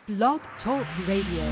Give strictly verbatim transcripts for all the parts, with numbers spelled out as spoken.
Blog Talk Radio.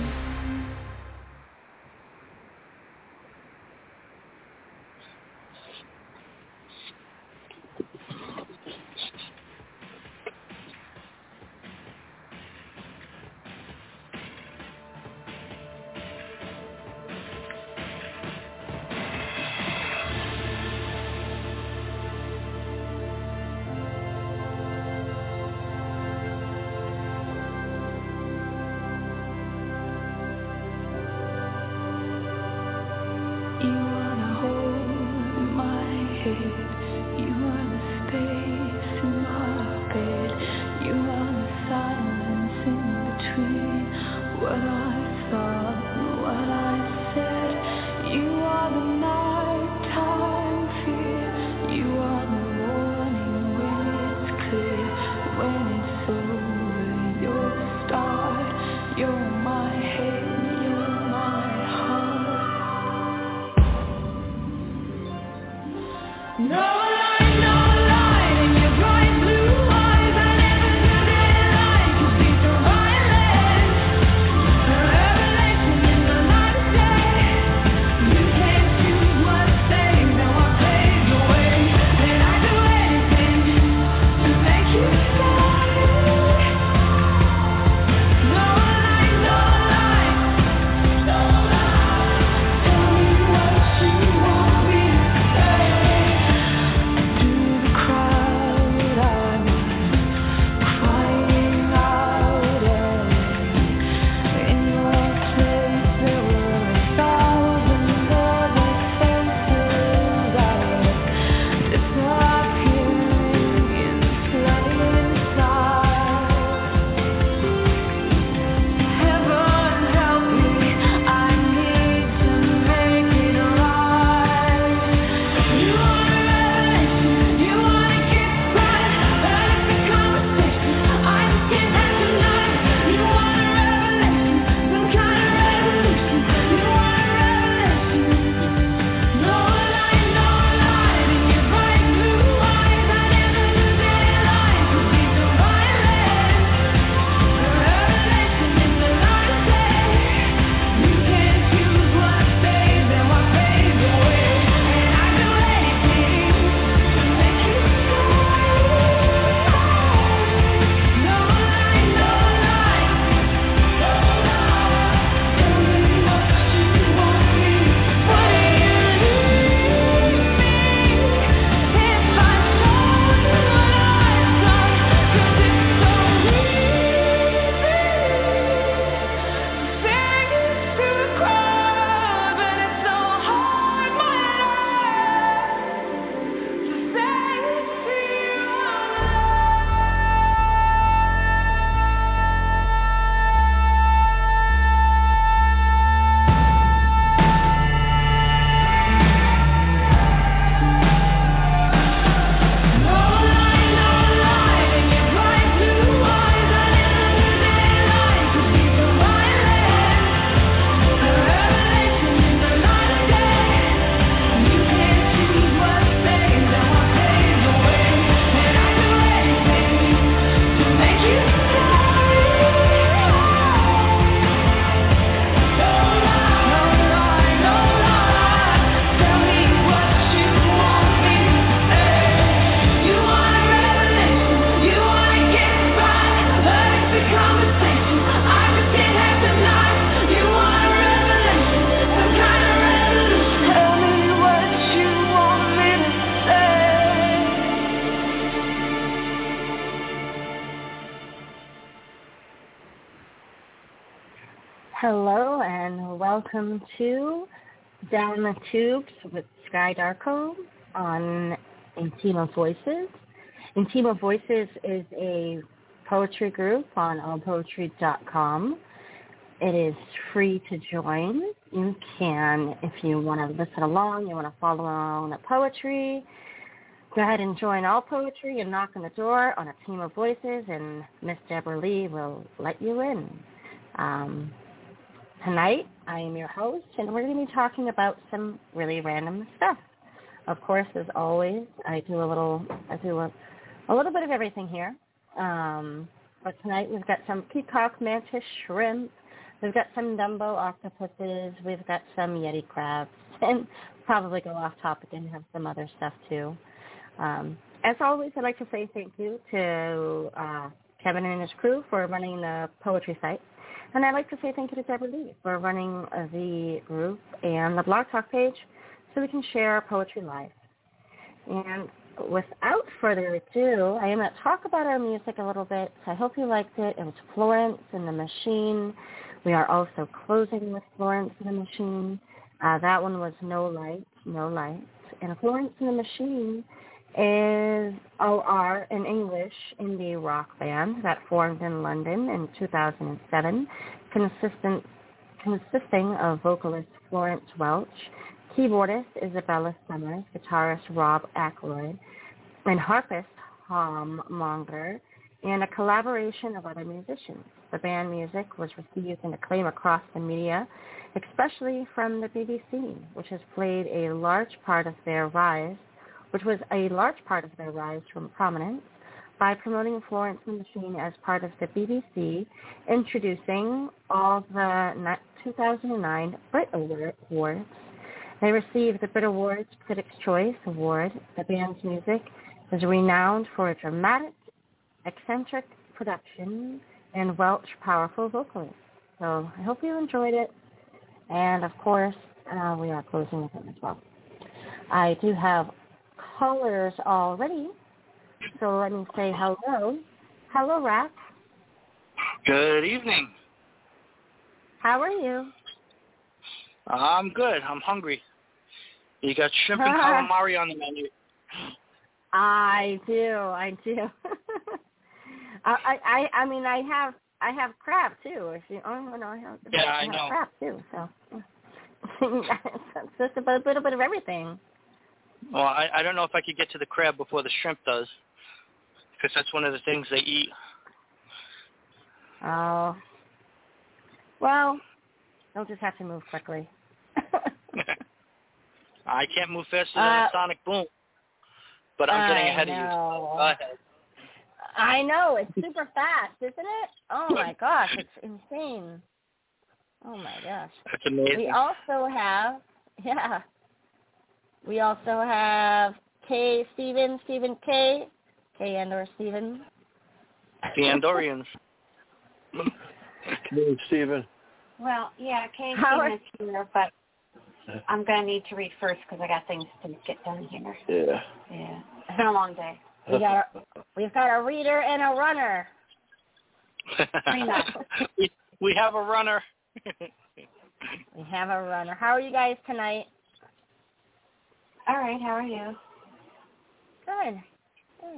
Hello and welcome to Down the Tubes with Sky Darko on Intima Voices. Intima Voices is a poetry group on all poetry dot com. It is free to join. You can, if you want to listen along, you want to follow along the poetry, go ahead and join All Poetry and knock on the door on a team of voices, and Miss Deborah Lee will let you in. Um, tonight, I am your host, and we're going to be talking about some really random stuff. Of course, as always, I do a little, I do a, a little bit of everything here. Um, But tonight we've got some peacock mantis shrimp. We've got some Dumbo octopuses. We've got some Yeti crabs. And probably go off topic and have some other stuff too. Um, as always, I'd like to say thank you to uh, Kevin and his crew for running the poetry site. And I'd like to say thank you to Deborah Lee for running uh, the group and the Blog Talk page so we can share our poetry live. And without further ado, I am going to talk about our music a little bit. So I hope you liked it. It was Florence and the Machine. We are also closing with Florence and the Machine. Uh, that one was No Lights, No Lights. And Florence and the Machine is O R, an English indie rock band that formed in London in two thousand seven, consistent, consisting of vocalist Florence Welch, keyboardist Isabella Summers, guitarist Rob Ackroyd, and harpist Tom Monger, and a collaboration of other musicians. The band music was received in acclaim across the media, especially from the B B C, which has played a large part of their rise, which was a large part of their rise from prominence by promoting Florence and the Machine as part of the B B C, introducing all the two thousand nine Brit Awards. They received the Brit Awards Critics' Choice Award. The band's music is renowned for a dramatic, eccentric production and Welch powerful vocals. So I hope you enjoyed it. And, of course, uh, we are closing with them as well. I do have callers already, so let me say hello. Hello, Raph. Good evening. How are you? I'm good. I'm hungry. You got shrimp and calamari on the menu. I do. I do. I, I I mean I have I have crab too. If you oh no I have yeah I, I have know crab too. So it's just a little bit of everything. Well, I I don't know if I could get to the crab before the shrimp does, because that's one of the things they eat. Oh. Well, they'll just have to move quickly. I can't move faster than uh, a sonic boom, but I'm getting I ahead know. of you. So go ahead. I know. It's super fast, isn't it? Oh, my gosh. It's insane. Oh, my gosh. That's amazing. We also have, yeah, we also have K. Stephen, Stephen K. K. Andor Stephen. The Andorians. Hey, Stephen. Well, yeah, Kay Howard. Stephen is here, but I'm going to need to read first because I got things to get done here. Yeah. Yeah. It's been a long day. We got a, we've got a reader and a runner. we, we have a runner. We have a runner. How are you guys tonight? All right. How are you? Good. Good.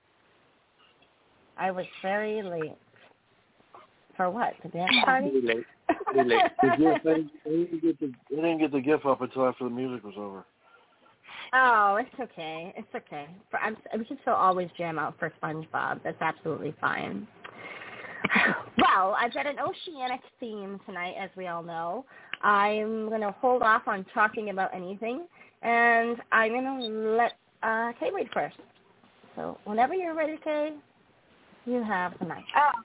I was very late. For what? The dance party? Too late. Too late. The gift, I, didn't, I, didn't get the, I didn't get the gift up until after the music was over. Oh, it's okay. It's okay. For, I'm, we can still always jam out for SpongeBob. That's absolutely fine. Well, I've got an oceanic theme tonight, as we all know. I'm going to hold off on talking about anything, and I'm going to let uh, Kay read first. So whenever you're ready, Kay, you have the mic. Oh.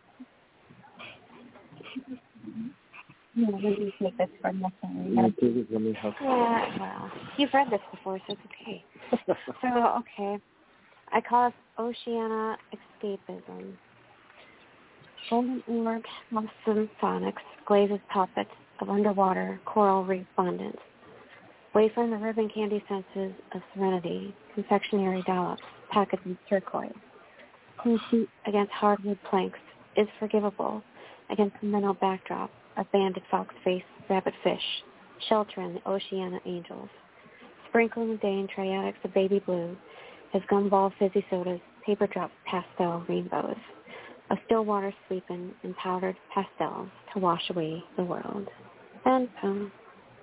No, let me take this for nothing. Yeah, well, you've read this before, so it's okay. So, okay. I call it Oceana Escapism. Golden orb of symphonics glazes puppets of underwater coral reef abundance. Away from the ribbon candy senses of serenity, confectionery dollops, packets in turquoise. Conceit against hardwood planks is forgivable against the mental backdrop of banded fox-faced rabbit-fish, sheltering the Oceana angels. Sprinkling the day in triadics of baby blue, as gumball fizzy sodas, paper drop pastel rainbows, of still water sleeping in powdered pastels to wash away the world. And boom.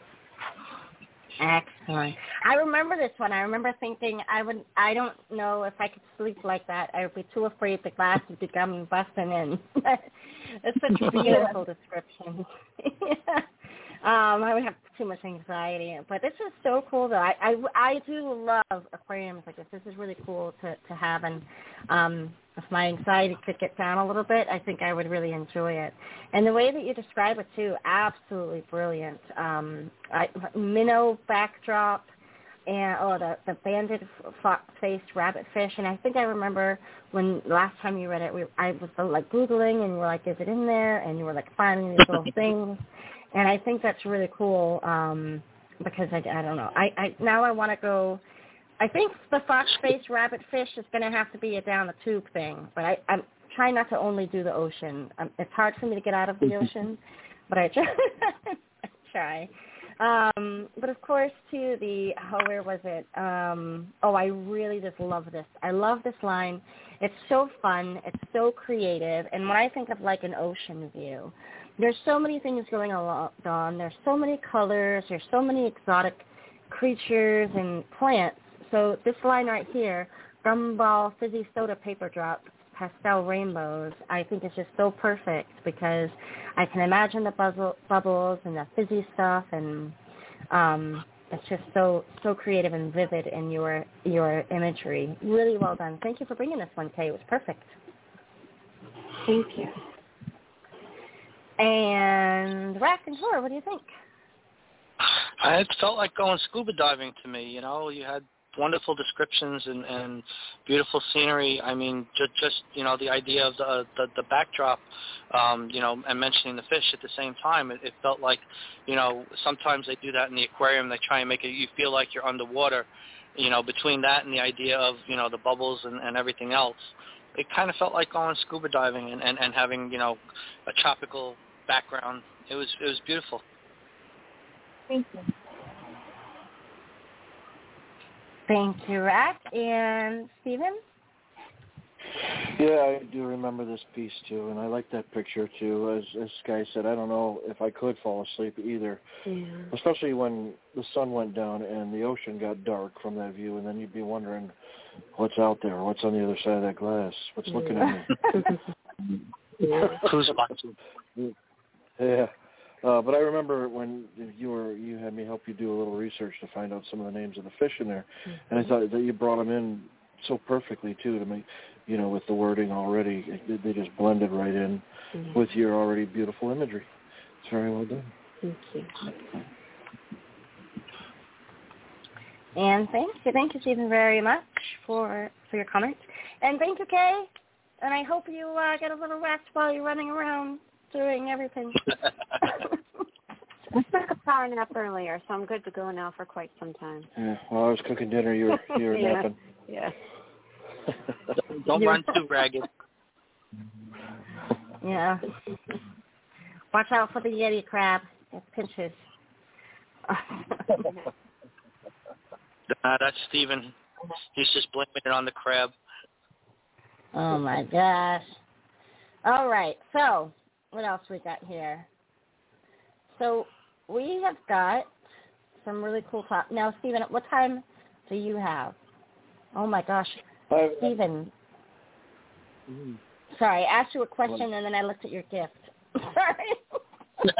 Excellent. I remember this one. I remember thinking I would. I don't know if I could sleep like that. I would be too afraid the glass would become busting in. It's such a beautiful description. Yeah. um, I would have too much anxiety. But this is so cool, though. I, I, I do love aquariums like this. This is really cool to, to have. And um, if my anxiety could get down a little bit, I think I would really enjoy it. And the way that you describe it, too, absolutely brilliant. Um, I, minnow backdrop. And, oh, the, the banded fox-faced rabbitfish. And I think I remember when last time you read it, we, I was, like, Googling, and you were like, is it in there? And you were, like, finding these little things. And I think that's really cool um, because, I, I don't know. I, I Now I want to go. I think the fox-faced rabbitfish is going to have to be a down-the-tube thing. But I, I'm trying not to only do the ocean. Um, it's hard for me to get out of the ocean, but I try. I try. Um, but of course, too, the, oh, where was it? Um, oh, I really just love this. I love this line. It's so fun. It's so creative. And when I think of like an ocean view, there's so many things going on. There's so many colors. There's so many exotic creatures and plants. So this line right here, Gumball Fizzy Soda Paper Drop Pastel Rainbows, I think is just so perfect because I can imagine the bubble, bubbles and the fizzy stuff, and um, it's just so so creative and vivid in your your imagery. Really well done. Thank you for bringing this one, Kay. It was perfect. Thank you. And Rack and Tor, what do you think? It felt like going scuba diving to me. You know, you had wonderful descriptions and, and beautiful scenery. I mean, just, just you know, the idea of the the, the backdrop, um, you know, and mentioning the fish at the same time. It, it felt like, you know, sometimes they do that in the aquarium. They try and make it, you feel like you're underwater. You know, between that and the idea of, you know, the bubbles and, and everything else, it kind of felt like going scuba diving and, and, and having, you know, a tropical background. It was it was beautiful. Thank you. Thank you, Rack. And Stephen? Yeah, I do remember this piece, too, and I like that picture, too. As, as Sky said, I don't know if I could fall asleep either, Yeah. especially when the sun went down and the ocean got dark from that view, and then you'd be wondering what's out there, what's on the other side of that glass, what's Yeah. looking at me. Yeah. Who's watching? Yeah. Uh, but I remember when you were you had me help you do a little research to find out some of the names of the fish in there, mm-hmm. and I thought that you brought them in so perfectly too to make, you know, with the wording already, they just blended right in mm-hmm. with your already beautiful imagery. It's very well done. Thank you. And thank you, thank you, Stephen, very much for for your comment, and thank you, Kay. And I hope you uh, get a little rest while you're running around doing everything. I took a power nap earlier, so I'm good to go now for quite some time. Yeah, while I was cooking dinner, you were, you were yeah. napping. Yeah. Don't run too ragged. Yeah. Watch out for the Yeti crab. It pinches. Nah, that's Stephen. He's just blaming it on the crab. Oh, my gosh. All right, so what else we got here? So we have got some really cool top. Now, Stephen, what time do you have? Oh, my gosh. I, Stephen. Mm. Sorry, I asked you a question, and then I looked at your gift. Sorry.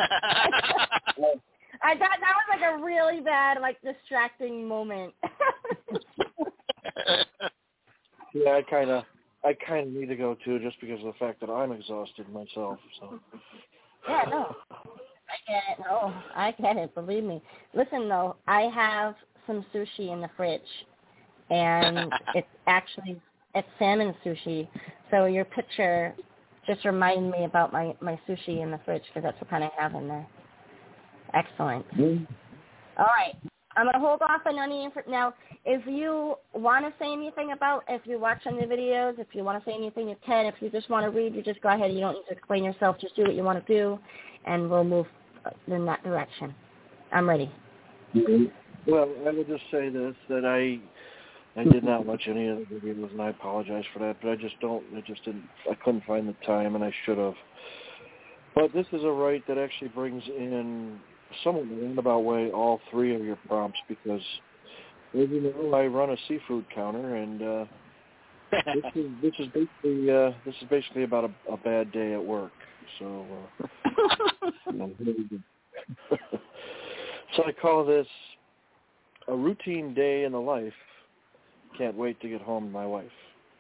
I thought that was like a really bad, like, distracting moment. Yeah, I kind of I kind of need to go, too, just because of the fact that I'm exhausted myself. So. Yeah, no. I get it. No, I get it. Believe me. Listen, though, I have some sushi in the fridge, and it's actually it's salmon sushi. So your picture just reminded me about my, my sushi in the fridge because that's what kind I have in there. Excellent. Mm-hmm. All right. I'm going to hold off on any info. Now, if you want to say anything about, if you're watching the videos, if you want to say anything, you can. If you just want to read, you just go ahead. You don't need to explain yourself. Just do what you want to do, and we'll move in that direction. I'm ready. Mm-hmm. Well, I would just say this, that I I did not watch any of the videos, and I apologize for that, but I just don't, I just didn't, I couldn't find the time, and I should have. But this is a right that actually brings in somewhat in a roundabout way all three of your prompts because, as you know, I run a seafood counter, and uh, this is this is basically uh, this is basically about a, a bad day at work. So, uh, you know, So I call this a routine day in the life. Can't wait to get home to my wife.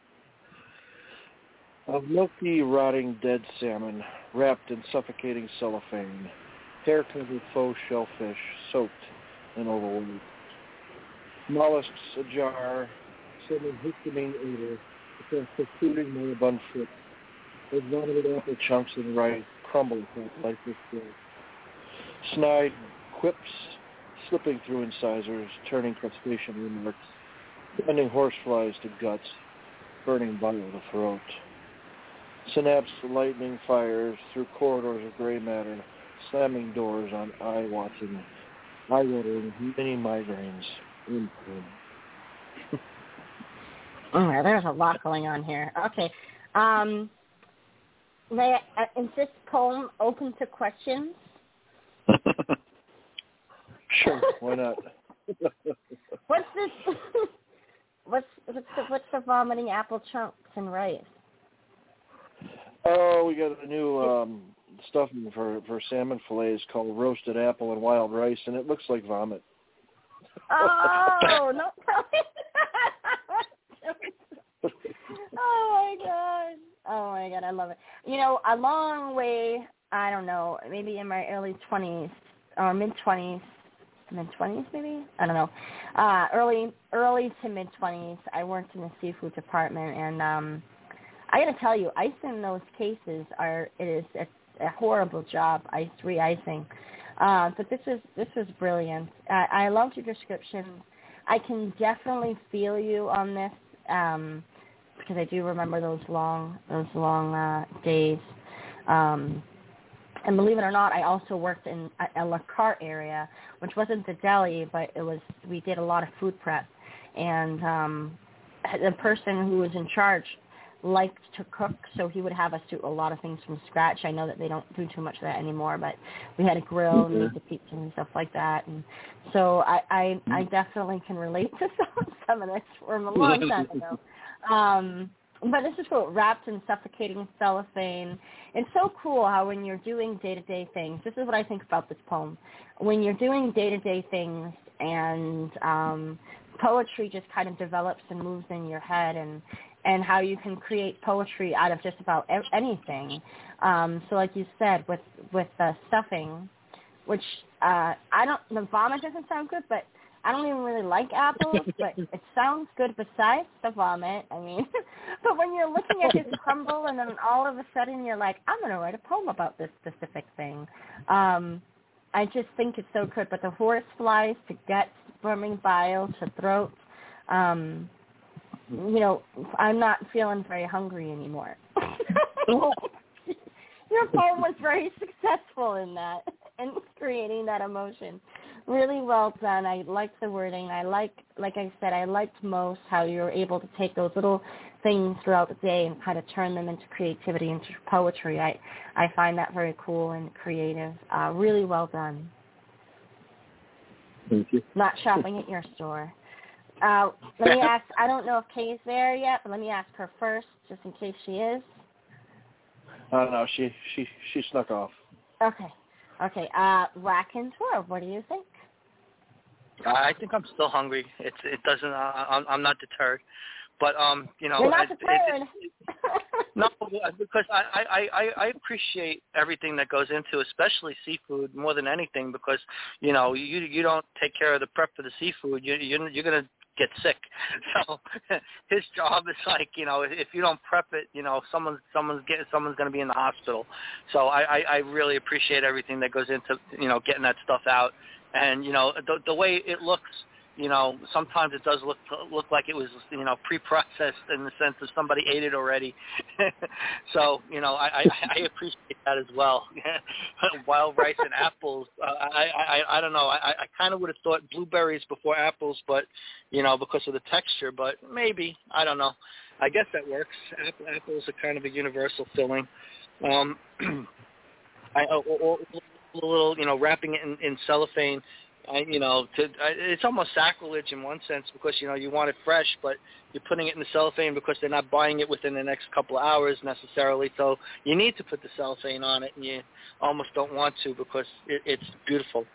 Of milky, rotting, dead salmon, wrapped in suffocating cellophane, hair-covered faux shellfish, soaked in overweight. Mollusks ajar, sending histamine odor across protruding moribund foot. Those vomited apple chunks and rice crumble across lifeless throat. Snide quips slipping through incisors, turning crustacean remarks, bending horseflies to guts, burning bile to throat. Synapse lightning fires through corridors of gray matter, slamming doors on eye-watching, eye-watering mini migraines. Oh, there's a lot going on here. Okay. Um, may I, uh, is this poem open to questions? Sure, why not? What's this? what's what's the, what's the vomiting apple chunks and rice? Oh, we got a new um, stuffing for, for salmon fillets called roasted apple and wild rice, and it looks like vomit. Oh, no. Oh, my God. Oh, my God, I love it. You know, a long way, I don't know, maybe in my early twenties or mid-twenties, mid-twenties maybe? I don't know. Uh, early early to mid-twenties, I worked in the seafood department, and um, I got to tell you, icing in those cases are it is it's a horrible job, ice re-icing. Uh, but this is this was brilliant. I, I loved your description. I can definitely feel you on this um, because I do remember those long those long uh, days. Um, and believe it or not, I also worked in a, a La Carte area, which wasn't the deli, but it was we did a lot of food prep. And um, the person who was in charge liked to cook, so he would have us do a lot of things from scratch. I know that they don't do too much of that anymore, but we had a grill and made the pizza and stuff like that. And so I, I, I definitely can relate to some, some of this from a long time ago. Um, but this is cool. Wrapped in suffocating cellophane. It's so cool how when you're doing day-to-day things, this is what I think about this poem. When you're doing day-to-day things and um, poetry just kind of develops and moves in your head, and and how you can create poetry out of just about anything. Um, so like you said, with with the stuffing, which uh, I don't, the vomit doesn't sound good, but I don't even really like apples, but it sounds good besides the vomit. I mean, but when you're looking at this crumble and then all of a sudden you're like, I'm going to write a poem about this specific thing. Um, I just think it's so good. But the horse flies to guts, burning bile to throat, um, you know, I'm not feeling very hungry anymore. Your poem was very successful in that, in creating that emotion. Really well done. I liked the wording. I like, like I said, I liked most how you were able to take those little things throughout the day and kind of turn them into creativity, into poetry. I, I find that very cool and creative. Uh, really well done. Thank you. Not shopping at your store. Uh, let me ask, I don't know if Kay's there yet, but let me ask her first, just in case she is. I don't know. She, she, she snuck off. Okay. Okay. Uh, Raconteur, what do you think? I think I'm still hungry. It's it doesn't. Uh, I'm I'm not deterred, but um, you know, You're not it, deterred. It, it, no, because I, I I I appreciate everything that goes into, especially seafood, more than anything, because you know you you don't take care of the prep for the seafood, you you're, you're gonna get sick. So his job is like, you know, if you don't prep it, you know, someone's someone's getting someone's going to be in the hospital. So I, I, I really appreciate everything that goes into, you know, getting that stuff out. And you know, the the way it looks, you know, sometimes it does look look like it was, you know, pre-processed in the sense that somebody ate it already. So, you know, I, I, I appreciate that as well. Wild rice and apples. Uh, I, I I don't know. I, I kind of would have thought blueberries before apples, but, you know, because of the texture. But maybe, I don't know. I guess that works. Apple, apples are kind of a universal filling. Um, I or, or, a little, you know, wrapping it in, in cellophane. I, you know, to, I, it's almost sacrilege in one sense because, you know, you want it fresh, but you're putting it in the cellophane because they're not buying it within the next couple of hours necessarily. So you need to put the cellophane on it, and you almost don't want to because it, it's beautiful.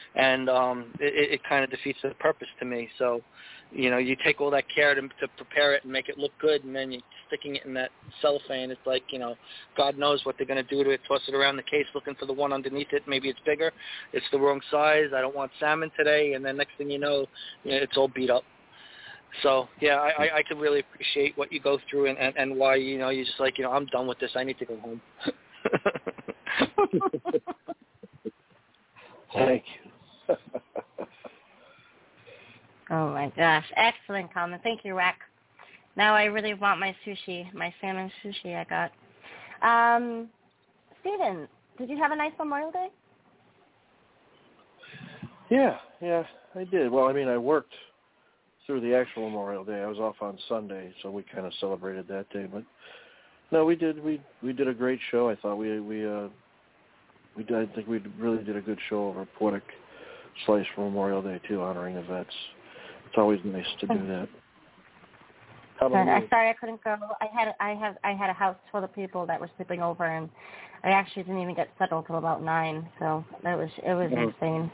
and um, it, it kind of defeats the purpose to me. So, you know, you take all that care to, to prepare it and make it look good, and then you're sticking it in that cellophane. It's like, you know, God knows what they're going to do to it, toss it around the case looking for the one underneath it. Maybe it's bigger. It's the wrong size. I don't want salmon today. And then next thing you know, you know it's all beat up. So, yeah, I, I, I can really appreciate what you go through and, and, and why, you know, you're just like, you know, I'm done with this. I need to go home. Thank you. Oh, my gosh. Excellent comment. Thank you, Rack. Now I really want my sushi, my salmon sushi I got. Um, Steven, did you have a nice Memorial Day? Yeah, yeah, I did. Well, I mean, I worked through the actual Memorial Day. I was off on Sunday, so we kind of celebrated that day. But no, we did. We we did a great show. I thought we we uh we did. I think we really did a good show over Poetic Slice for Memorial Day too, honoring the vets. It's always nice to do that. How about I'm you? sorry I couldn't go. I had I have I had a house full of people that were sleeping over, and I actually didn't even get settled till about nine. So that was it was insane.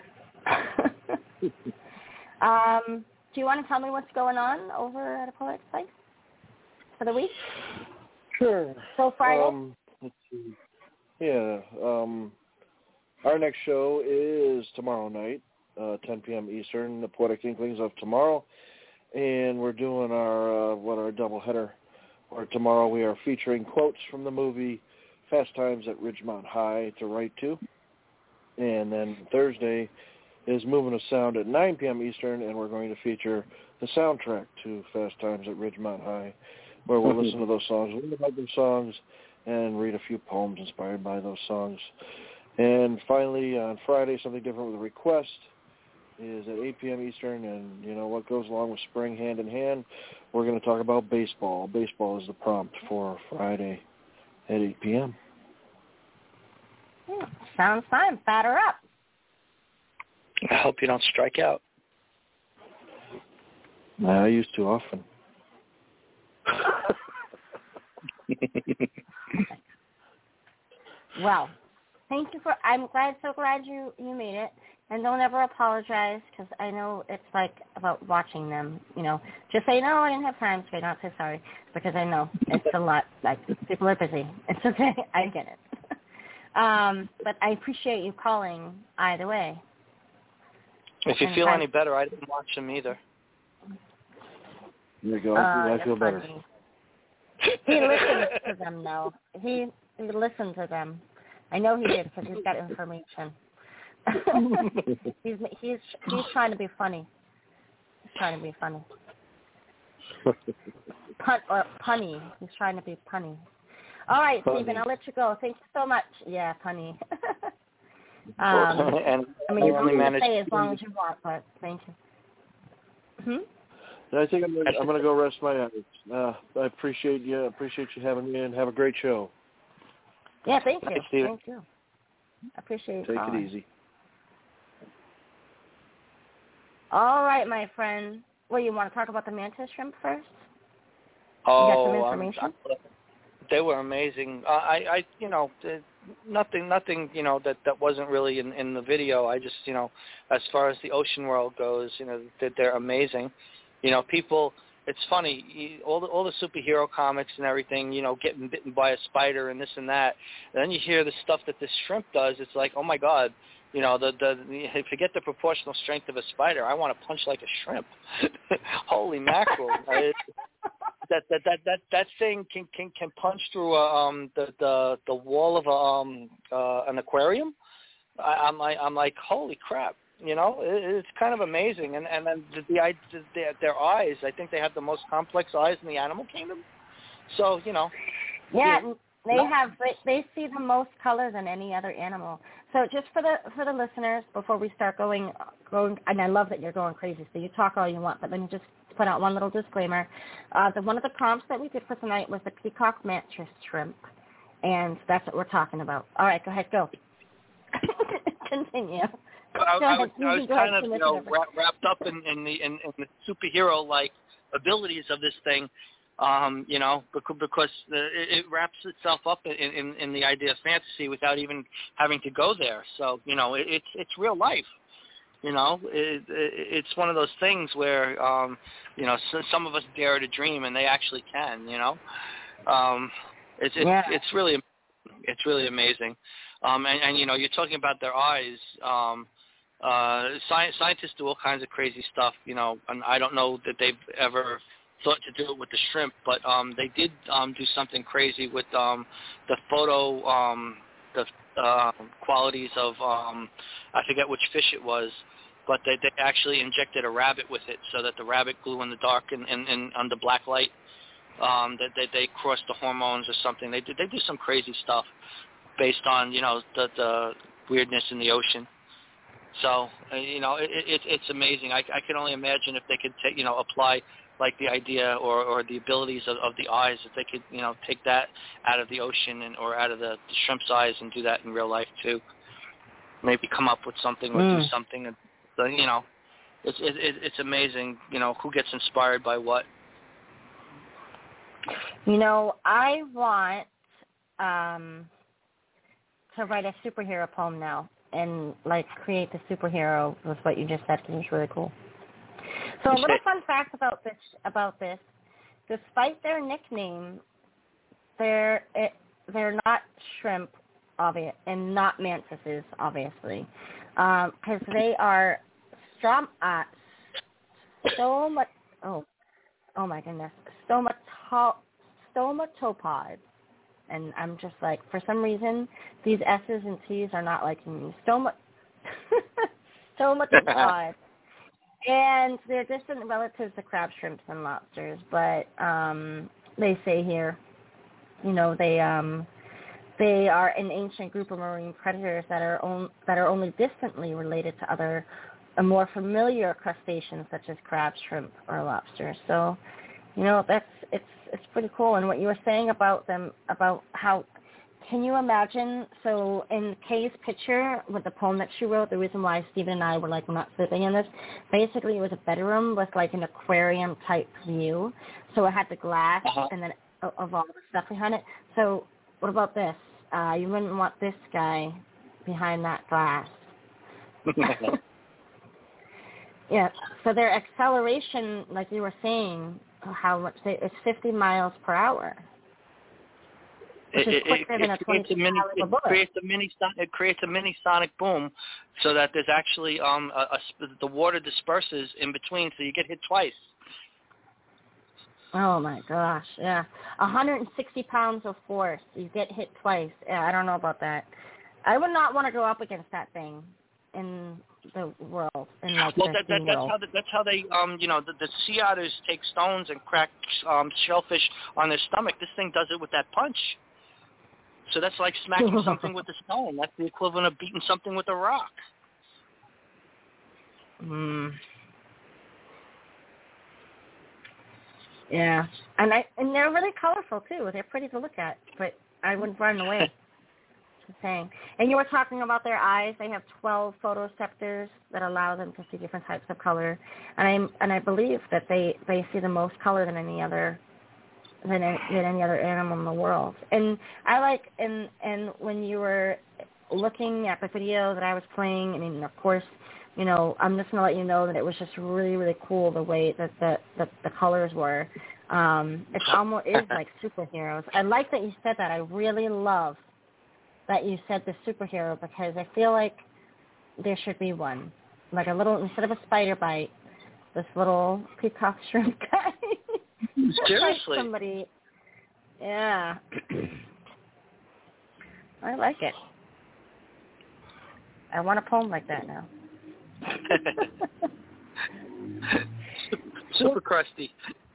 um, do you want to tell me what's going on over at a Poetic Slice for the week? Sure. So Friday. Um, let's see. Yeah. Um, our next show is tomorrow night, uh, ten p.m. Eastern. The Poetic Inklings of Tomorrow. And we're doing our uh, what our doubleheader. Or tomorrow we are featuring quotes from the movie Fast Times at Ridgemont High to write to. And then Thursday is Movement of Sound at nine p.m. Eastern, and we're going to feature the soundtrack to Fast Times at Ridgemont High, where we'll listen to those songs, learn about those songs, and read a few poems inspired by those songs. And finally, on Friday, something different with a request is at eight p.m. Eastern, and you know what goes along with spring hand in hand. We're going to talk about baseball. Baseball is the prompt for Friday at eight p.m. Yeah, sounds fine. Batter up. I hope you don't strike out. I used to often. Well, thank you for. I'm glad, so glad you you made it. And don't ever apologize, because I know it's like about watching them, you know. Just say, no, I didn't have time today, not say sorry, because I know it's a lot. Like, people are busy. It's okay. I get it. um, but I appreciate you calling either way. If you and feel I, any better, I didn't watch them either. There you go. Uh, I feel better. Funny. He listens to them, though. He, he listened to them. I know he did, because he's got information. he's he's he's trying to be funny. He's trying to be funny. Pun or punny. He's trying to be punny. All right, punny. Stephen, I'll let you go. Thank you so much. Yeah, punny. um, and I mean, you only can stay as long as you want, but thank you. Hmm. And I think I'm gonna, I'm gonna go rest my eyes. Uh, I appreciate you. Appreciate you having me, and have a great show. Yeah, thank you. Thanks, Stephen. Thank you. I appreciate it. Take it easy. All right, my friend. Well, you want to talk about the mantis shrimp first? Oh, you got some information? Um, they were amazing. Uh, I, I, you know, nothing, nothing, you know, that, that wasn't really in, in the video. I just, you know, as far as the ocean world goes, you know, that they're amazing. You know, people. It's funny, you, all the all the superhero comics and everything, you know, getting bitten by a spider and this and that. And then you hear the stuff that this shrimp does. It's like, oh my God. You know, the, the the forget the proportional strength of a spider. I want to punch like a shrimp. Holy mackerel! I, that that that that that thing can can can punch through a, um the, the the wall of a, um uh, an aquarium. I, I'm like I'm like holy crap! You know, it, it's kind of amazing. And and then the, the, the their eyes. I think they have the most complex eyes in the animal kingdom. So you know. Yeah. yeah. They No. have they, they see the most color than any other animal. So just for the for the listeners, before we start going going, and I love that you're going crazy. So you talk all you want, but let me just put out one little disclaimer. Uh, the one of the prompts that we did for tonight was the peacock mantis shrimp, and that's what we're talking about. All right, go ahead, go. Continue. I, go I ahead. was, I was go kind ahead, of you know wrapped, wrapped up in, in the in, in the superhero like abilities of this thing. Um, you know, because, because uh, it, it wraps itself up in, in, in the idea of fantasy without even having to go there. So, you know, it, it's it's real life. You know, it, it, it's one of those things where, um, you know, so some of us dare to dream, and they actually can. You know, um, it's it's, yeah. it's really it's really amazing. Um, and, and you know, you're talking about their eyes. Um, uh, science, scientists do all kinds of crazy stuff. You know, and I don't know that they've ever thought to do it with the shrimp, but um, they did um, do something crazy with um, the photo, um, the uh, qualities of um, I forget which fish it was. But they, they actually injected a rabbit with it so that the rabbit grew in the dark and, and, and under black light. Um, that they, they crossed the hormones or something. They do, they do some crazy stuff based on, you know, the, the weirdness in the ocean. So, uh, you know, it, it, it's amazing. I, I can only imagine if they could take, you know, apply like the idea or, or the abilities of, of the eyes, if they could, you know, take that out of the ocean and or out of the, the shrimp's eyes and do that in real life too. Maybe come up with something or mm. do something. And, So, you know, it's it, it's amazing, you know, who gets inspired by what. You know, I want um, to write a superhero poem now and, like, create the superhero with what you just said, because it's really cool. So a little fun fact about this, about this, despite their nickname, they're, it, they're not shrimp, obvious, and not mantises, obviously. Because um, they are strom uh, stoma oh oh my goodness stomato stomatopods, and I'm just like, for some reason these S's and T's are not liking me. Stoma stomatopods, and they're distant relatives to crab, shrimps, and lobsters. But um, they say here, you know, they um. They are an ancient group of marine predators that are on, that are only distantly related to other, uh, more familiar crustaceans such as crabs, shrimp, or lobsters. So, you know, that's it's it's pretty cool. And what you were saying about them, about how, can you imagine? So in Kay's picture with the poem that she wrote, the reason why Stephen and I were like, we're not sleeping in this, basically it was a bedroom with like an aquarium type view. So it had the glass uh-huh. and then of all the stuff behind it. So what about this? Uh, you wouldn't want this guy behind that glass. Yeah. So their acceleration, like you were saying, how much they, it's fifty miles per hour, which it, is quicker it, than it a twenty caliber it bullet. Creates a mini. It creates a mini sonic boom, so that there's actually um a, a, the water disperses in between, so you get hit twice. Oh, my gosh, yeah. one hundred sixty pounds of force. You get hit twice. Yeah, I don't know about that. I would not want to go up against that thing in the world. In like well, that, that, that's, world. how the, that's how they, um, you know, the, the sea otters take stones and crack um, shellfish on their stomach. This thing does it with that punch. So that's like smacking something with a stone. That's the equivalent of beating something with a rock. Hmm. Yeah, and I and they're really colorful too. They're pretty to look at, but I wouldn't run away. Just saying. And you were talking about their eyes. They have twelve photoreceptors that allow them to see different types of color, and I and I believe that they, they see the most color than any other than any, than any other animal in the world. And I like and and when you were looking at the video that I was playing, I mean, of course, you know, I'm just going to let you know that it was just really, really cool the way that the, the, the colors were. Um, it's almost is like superheroes. I like that you said that. I really love that you said the superhero, because I feel like there should be one. Like a little, instead of a spider bite, this little peacock shrimp guy. Seriously? Like somebody. Yeah. I like it. I want a poem like that now. Super crusty.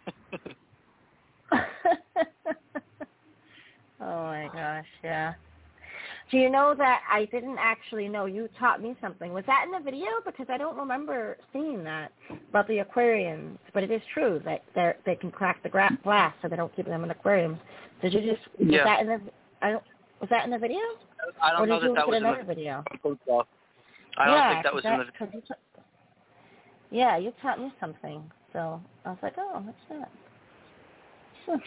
Oh my gosh, yeah. Do you know that I didn't actually know? You taught me something. Was that in the video? Because I don't remember seeing that about the aquariums. But it is true that they they can crack the gra- glass, so they don't keep them in aquariums. Did you just? Was yeah. that in the? I don't, was that in the video? I don't or know did that you that look was at another in the video. I don't yeah, think that was that, in the. You t- yeah, you taught me something. So I was like, oh, what's that? Hmm.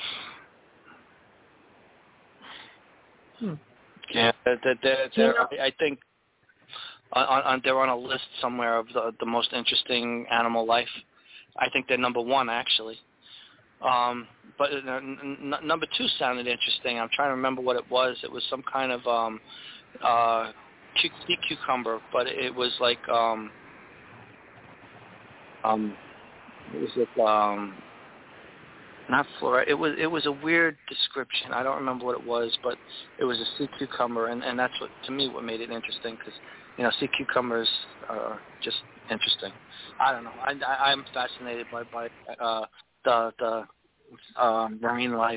Hmm. Yeah, that, that, that, You know, I think on, on they're on a list somewhere of the the most interesting animal life. I think they're number one actually. Um, but uh, n- n- number two sounded interesting. I'm trying to remember what it was. It was some kind of um, uh, sea cucumber, but it was like um, um, it was like um, not flora. It was it was a weird description. I don't remember what it was, but it was a sea cucumber, and, and that's what to me what made it interesting because you know sea cucumbers are just interesting. I don't know. I, I I'm fascinated by by uh, the the uh, marine life.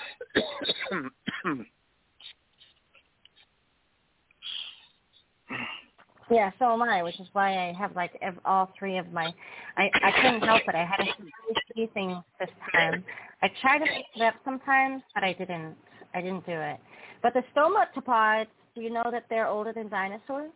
Yeah, so am I, which is why I have like ev- all three of my. I I couldn't help it. I had to see things this time. I tried to pick it up sometimes, but I didn't. I didn't do it. But the stomatopods, do you know that they're older than dinosaurs?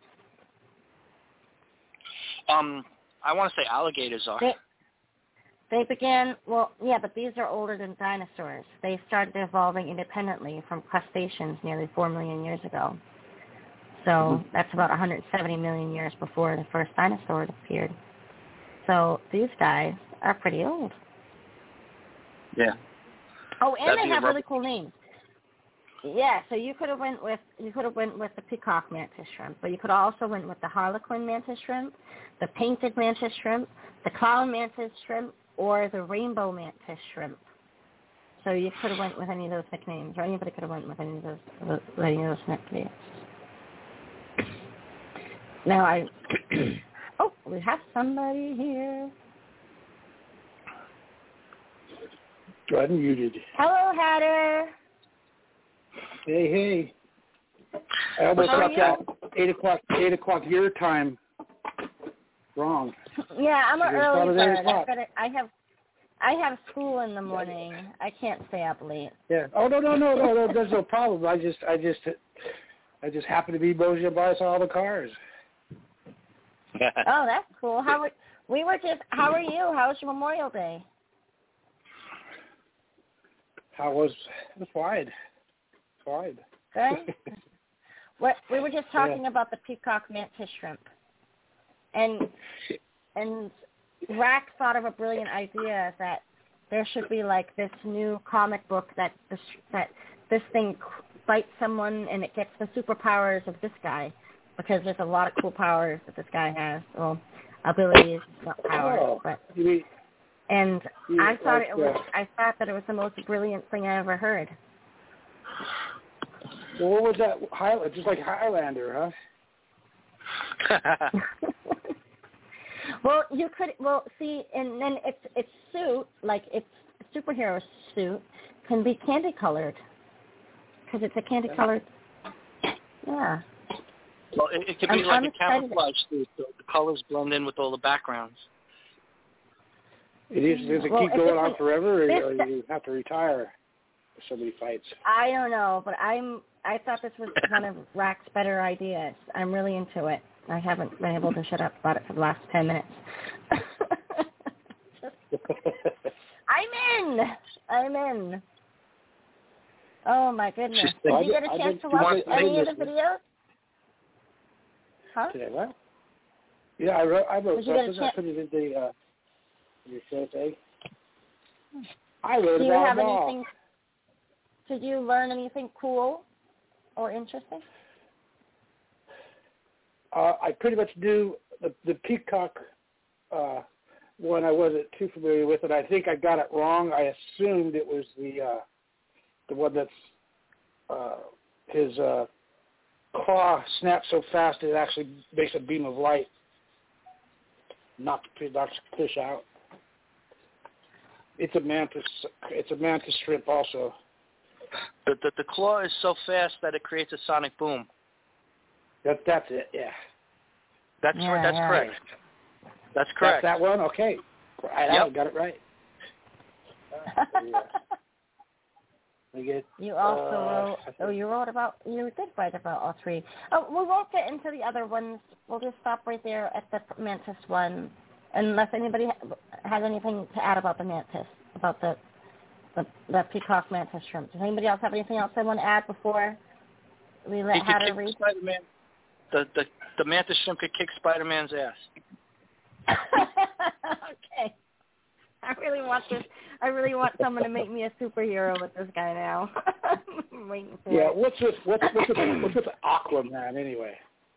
Um, I want to say alligators are. They, they began, well, yeah, but these are older than dinosaurs. They started evolving independently from crustaceans nearly four million years ago. So mm-hmm. that's about one hundred seventy million years before the first dinosaur appeared. So these guys are pretty old. Yeah. Oh, and That'd they have rub- really cool names. Yeah, so you could have went with you could have went with the peacock mantis shrimp, but you could also went with the harlequin mantis shrimp, the painted mantis shrimp, the clown mantis shrimp, or the rainbow mantis shrimp. So you could have went with any of those nicknames, or anybody could have went with any of those any of those nicknames. Now I oh we have somebody here. Unmuted. Hello, Hatter. Hey, hey. I almost How got that eight o'clock, eight o'clock your time wrong. Yeah, I'm an Because early bird. eight o'clock. I've got to, I have, I have school in the morning. I can't stay up late. Yeah. Oh no, no, no, no, no. There's no problem. I just, I just, I just happen to be moseying by all the cars. Oh, that's cool. How were, we were just. How are you? How was your Memorial Day? How was it was wide, wide. Good. What we were just talking Yeah. about the peacock mantis shrimp, and and Rack thought of a brilliant idea that there should be like this new comic book that this that this thing bites someone and it gets the superpowers of this guy, because there's a lot of cool powers that this guy has. Well, abilities, not powers, Oh, but. you mean, And you I thought like, it was. uh, I thought that it was the most brilliant thing I ever heard. well, what was that? High, just like Highlander, huh? Well, you could. Well, see, and then its its suit, like its superhero suit, can be candy colored because it's a candy colored. Yeah. Well, it, it could be I'm, like I'm a excited. camouflage suit, so the colors blend in with all the backgrounds. It is. Does it Well, keep if going it's on an- forever, or, this- or you have to retire if somebody fights? I don't know, but I'm. I thought this was one of Rack's better ideas. I'm really into it. I haven't been able to shut up about it for the last ten minutes. I'm in. I'm in. Oh my goodness! Did Well, you get a I chance did- to I watch did- I any did of the listen. videos? Huh? Did I what? Yeah, I wrote. I wrote Did you get a something. I chance- put it in the uh, your show thing. I wrote Do you about have them all. anything? Did you learn anything cool or interesting? Uh, I pretty much knew the, the peacock uh, one. I wasn't too familiar with it. I think I got it wrong. I assumed it was the uh, the one that's uh, his uh, claw snaps so fast it actually makes a beam of light, knocks knocks fish out. It's a mantis. It's a mantis shrimp also. The, the the claw is so fast that it creates a sonic boom. That that's it. Yeah. That's Yeah, right. That's yeah. correct. That's correct. That's that one. Okay. I Yep. got it right. Uh, yeah. We get, You also uh, wrote. Oh, you wrote about. You did write about all three. Oh, we won't get into the other ones. We'll just stop right there at the mantis one, unless anybody ha- has anything to add about the mantis, about the the, the peacock mantis shrimp. Does anybody else have anything else they want to add before we let He could Hatter kick read? Spider-Man. the the, the mantis shrimp could kick Spider-Man's ass. Okay. I really want this. I really want someone to make me a superhero with this guy now. I'm waiting for yeah, it. what's with what's what's with, what's with Aquaman anyway?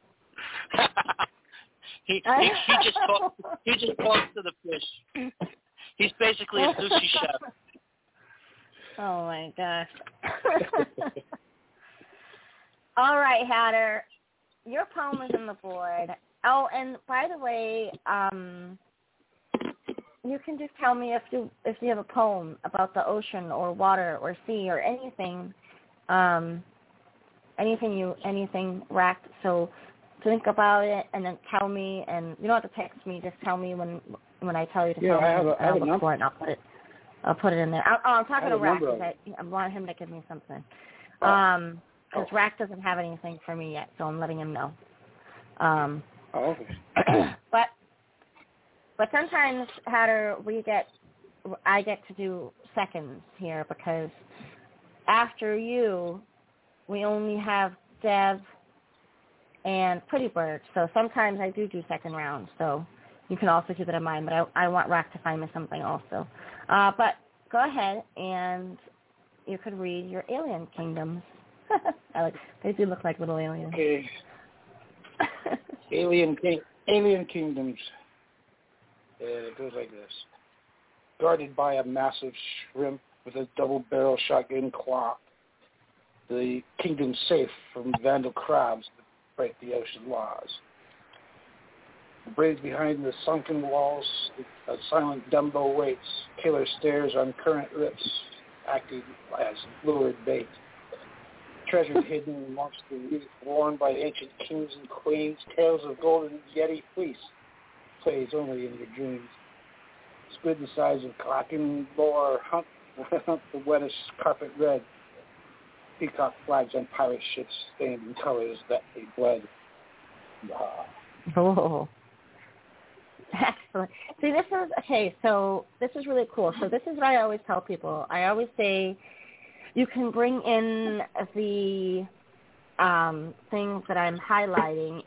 he, he he just talks he just talks to the fish. He's basically a sushi chef. Oh my gosh. All right, Hatter. Your poem is on the board. Oh, and by the way, um, you can just tell me if you if you have a poem about the ocean or water or sea or anything, um, anything you anything racked. So think about it and then tell me. And you don't have to text me. Just tell me when when I tell you to yeah, tell I me. have a, and I have I'll a look number. for it and I'll put it. I'll put it in there. I, oh, I'm talking I to Rack remember. because I, I want him to give me something. Oh. Um, because Oh. Rack doesn't have anything for me yet, so I'm letting him know. Um, Oh, okay. but but sometimes, Hatter, we get I get to do seconds here because after you, we only have Dev and Pretty Bird. So sometimes I do do second rounds. So you can also keep it in mind. But I, I want Rack to find me something also. Uh, but go ahead and you could read your alien kingdoms. I like they do look like little aliens. Okay. Alien King, Alien Kingdoms. And it goes like this. Guarded by a massive shrimp with a double-barrel shotgun claw, the kingdom's safe from vandal crabs that break the ocean laws. Buried behind the sunken walls, a silent Dumbo waits. Killer stares on current rips, acting as lured bait. Treasure hidden amongst the reef, worn by ancient kings and queens, tales of golden yeti fleece plays only in your dreams. Squid the size of Kraken boar hunt, hunt the wettest carpet red. Peacock flags on pirate ships stained in colors that they bled. Ah. Oh, excellent. See, this is okay. So this is really cool. So this is what I always tell people. I always say, you can bring in the um, things that I'm highlighting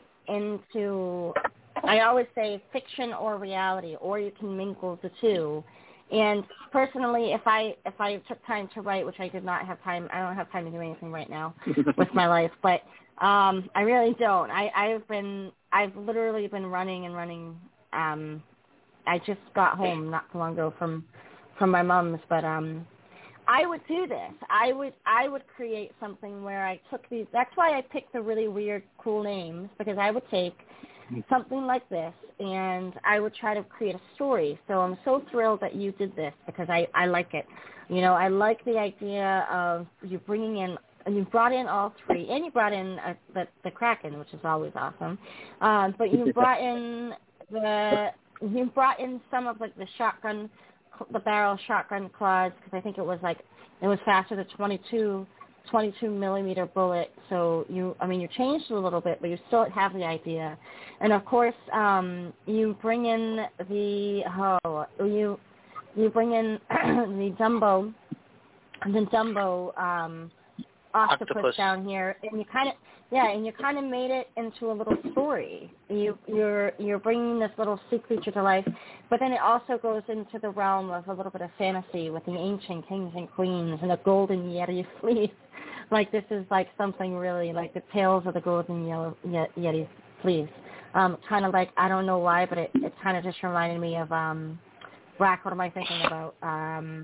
into, I always say fiction or reality, or you can mingle the two. And personally, if I if I took time to write, which I did not have time, I don't have time to do anything right now with my life, but um, I really don't. I, I've been, I've literally been running and running. Um, I just got home not too long ago from from my mom's, but um. I would do this. I would I would create something where I took these. That's why I picked the really weird, cool names, because I would take something like this and I would try to create a story. So I'm so thrilled that you did this because I, I like it. You know, I like the idea of you bringing in, and you brought in all three, and you brought in uh, the, the Kraken, which is always awesome. Um, but you brought in the, you brought in some of like the shotgun the barrel shotgun claws because I think it was like it was faster than twenty-two, twenty-two millimeter bullet. So you, I mean, you changed it a little bit, but you still have the idea. And of course, um, you bring in the oh, you you bring in the Dumbo, the Dumbo um, octopus, Octopus down here, and you kind of yeah, and you kind of made it into a little story. You you're you're bringing this little sea creature to life, but then it also goes into the realm of a little bit of fantasy with the ancient kings and queens and a golden yeti fleece. Like this is like something really like the tales of the golden yellow yeti fleece. Um, kind of like I don't know why, but it it kind of just reminded me of um, Rack. What am I thinking about? Um,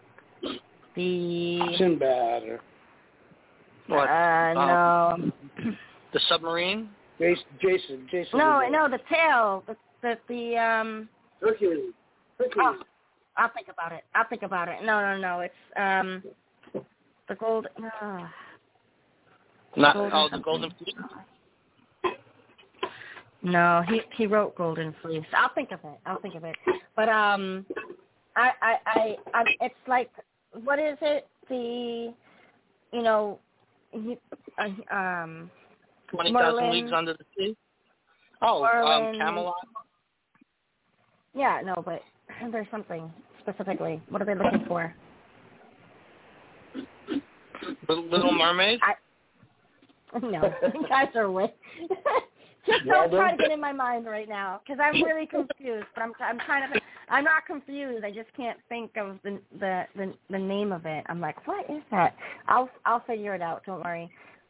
the Sinbad or what? Uh, um, no. The submarine? Jason. Jason. Jason No, no, the tail. The the, the um. Hercules. Hercules. Oh, I'll think about it. I'll think about it. No, no, no. It's um. The gold. Uh, Not golden oh, the something. golden fleece. No, he he wrote Golden Fleece. I'll think of it. I'll think of it. But um, I I I, I it's like what is it? The you know. He, uh, um, Twenty thousand leagues under the sea. Oh, Merlin, um, Camelot. Yeah, no, but there's something specifically. What are they looking for? Little, Little Mermaid. I, No, you guys are way. Just don't try to get in my mind right now, because I'm really confused. But I'm I'm trying to. I'm not confused. I just can't think of the the the, the name of it. I'm like, what is that? I'll I'll figure it out. Don't worry.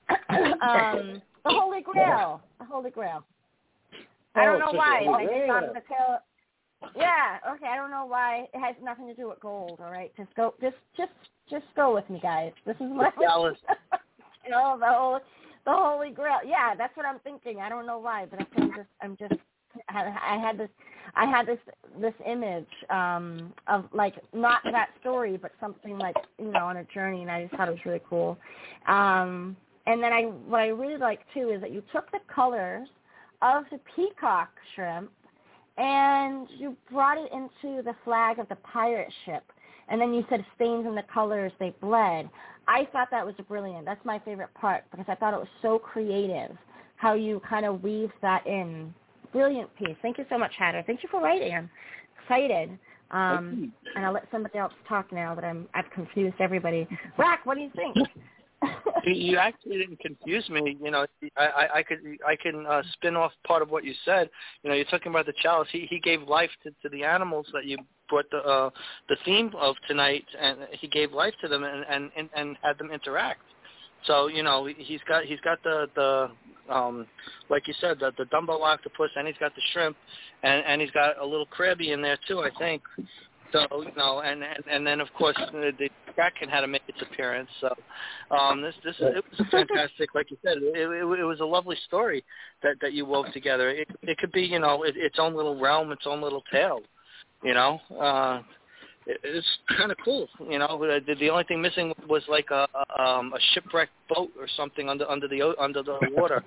um, the Holy Grail. The Holy Grail. I don't know why. I just thought of the tail. Yeah. Okay. I don't know why. It has nothing to do with gold. All right. Just go. Just just just go with me, guys. This is what. You know, the whole. The Holy Grail. Yeah, that's what I'm thinking. I don't know why, but I'm just, I'm just, I had this, I had this, this image um, of like not that story, but something like, you know, on a journey, and I just thought it was really cool. Um, and then I, what I really like too is that you took the colors of the peacock shrimp and you brought it into the flag of the pirate ship. And then you said stains in the colors, they bled. I thought that was brilliant. That's my favorite part because I thought it was so creative how you kind of weaved that in. Brilliant piece. Thank you so much, Hatter. Thank you for writing. I'm excited. Um, and I'll let somebody else talk now that I'm, I've confused everybody. Rack, what do you think? You actually didn't confuse me. You know, I, I, I could I can uh, spin off part of what you said. You know, you're talking about the chalice. He he gave life to, to the animals that you brought the uh, the theme of tonight, and he gave life to them and, and, and, and had them interact. So you know, he's got he's got the the um, like you said, the the Dumbo octopus, and he's got the shrimp, and, and he's got a little crabby in there too, I think. So you know, and, and, and then of course the, the Kraken had to make its appearance. So um, this this it was fantastic, like you said. It, it, it was a lovely story that, that you wove together. It it could be you know it, its own little realm, its own little tale. You know, uh, it, it's kind of cool. You know, the, the only thing missing was like a a, um, a shipwrecked boat or something under under the under the water.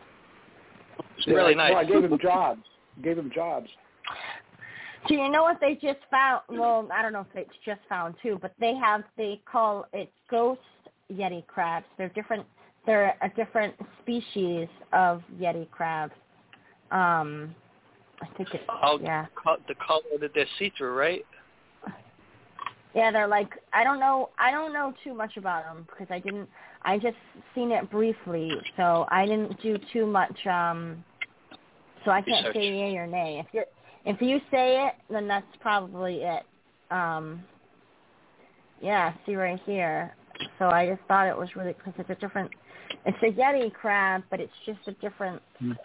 It's really yeah, nice. Well, I gave him jobs. Gave him jobs. Do you know what they just found? Well, I don't know if it's just found too, but they have, they call it ghost Yeti crabs. They're different, they're a different species of Yeti crabs. Um, I think it's, oh, yeah. The color that they're see-through, right? Yeah, they're like, I don't know, I don't know too much about them because I didn't, I just seen it briefly, so I didn't do too much, um, so I can't Research. say yay or nay. If you're, If you say it, then that's probably it. Um, yeah, see right here. So I just thought it was really, because it's a different, it's a Yeti crab, but it's just a different, mm.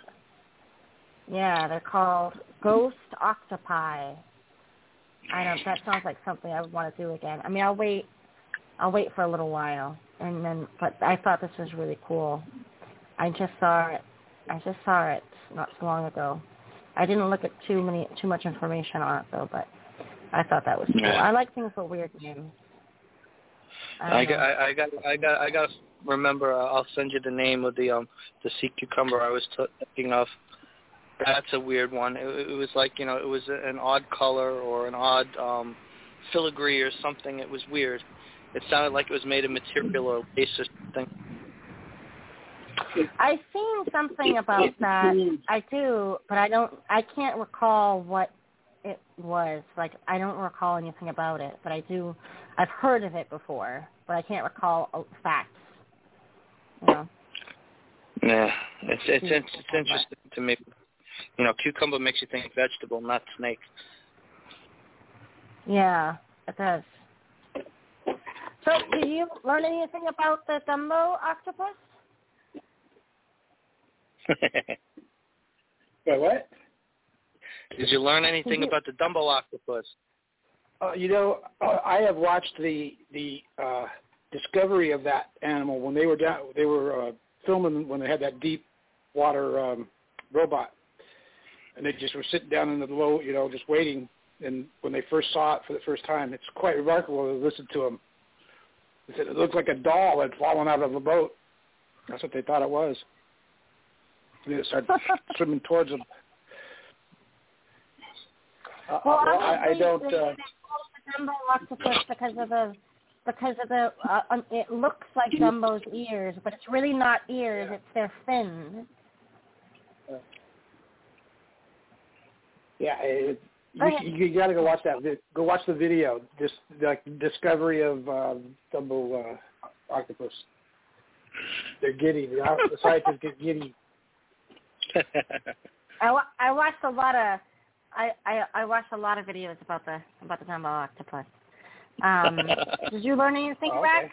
yeah, they're called ghost octopi. I don't, that sounds like something I would want to do again. I mean, I'll wait, I'll wait for a little while, and then, but I thought this was really cool. I just saw it, I just saw it not so long ago. I didn't look at too many, too much information on it though, but I thought that was cool. Yeah. I like things with weird names. I, I got, I, I got, I got, I got to remember. Uh, I'll send you the name of the um the sea cucumber I was t- thinking of. That's a weird one. It, it was like you know, it was an odd color or an odd um filigree or something. It was weird. It sounded like it was made of material or lace or something. I've seen something about that. I do, but I don't. I can't recall what it was. Like I don't recall anything about it, but I do. I've heard of it before, but I can't recall facts. You know. Yeah, it's it's it's, it's interesting to me. You know, cucumber makes you think vegetable, not snake. Yeah, it does. So, did you learn anything about the Dumbo octopus? Wait, what? Did you learn anything you, about the Dumbo octopus? Uh, you know, I have watched the the uh, discovery of that animal when they were down. They were uh, filming when they had that deep water um, robot, and they just were sitting down in the low, you know, just waiting. And when they first saw it for the first time, it's quite remarkable to listen to them. They said it looked like a doll had fallen out of a boat. That's what they thought it was. And they started swimming towards them. Uh, well, well I, I don't. They, uh, they call it the Dumbo octopus because of the because of the. Uh, um, it looks like Dumbo's ears, but it's really not ears; it's their fins. Yeah, it, you, you got to go watch that. Go watch the video. Just the discovery of uh, Dumbo uh, octopus. They're giddy. The, the scientists get giddy. I, wa- I watched a lot of I, I I watched a lot of videos about the about the Dumbo octopus. Um, did you learn anything, oh, Rex? okay.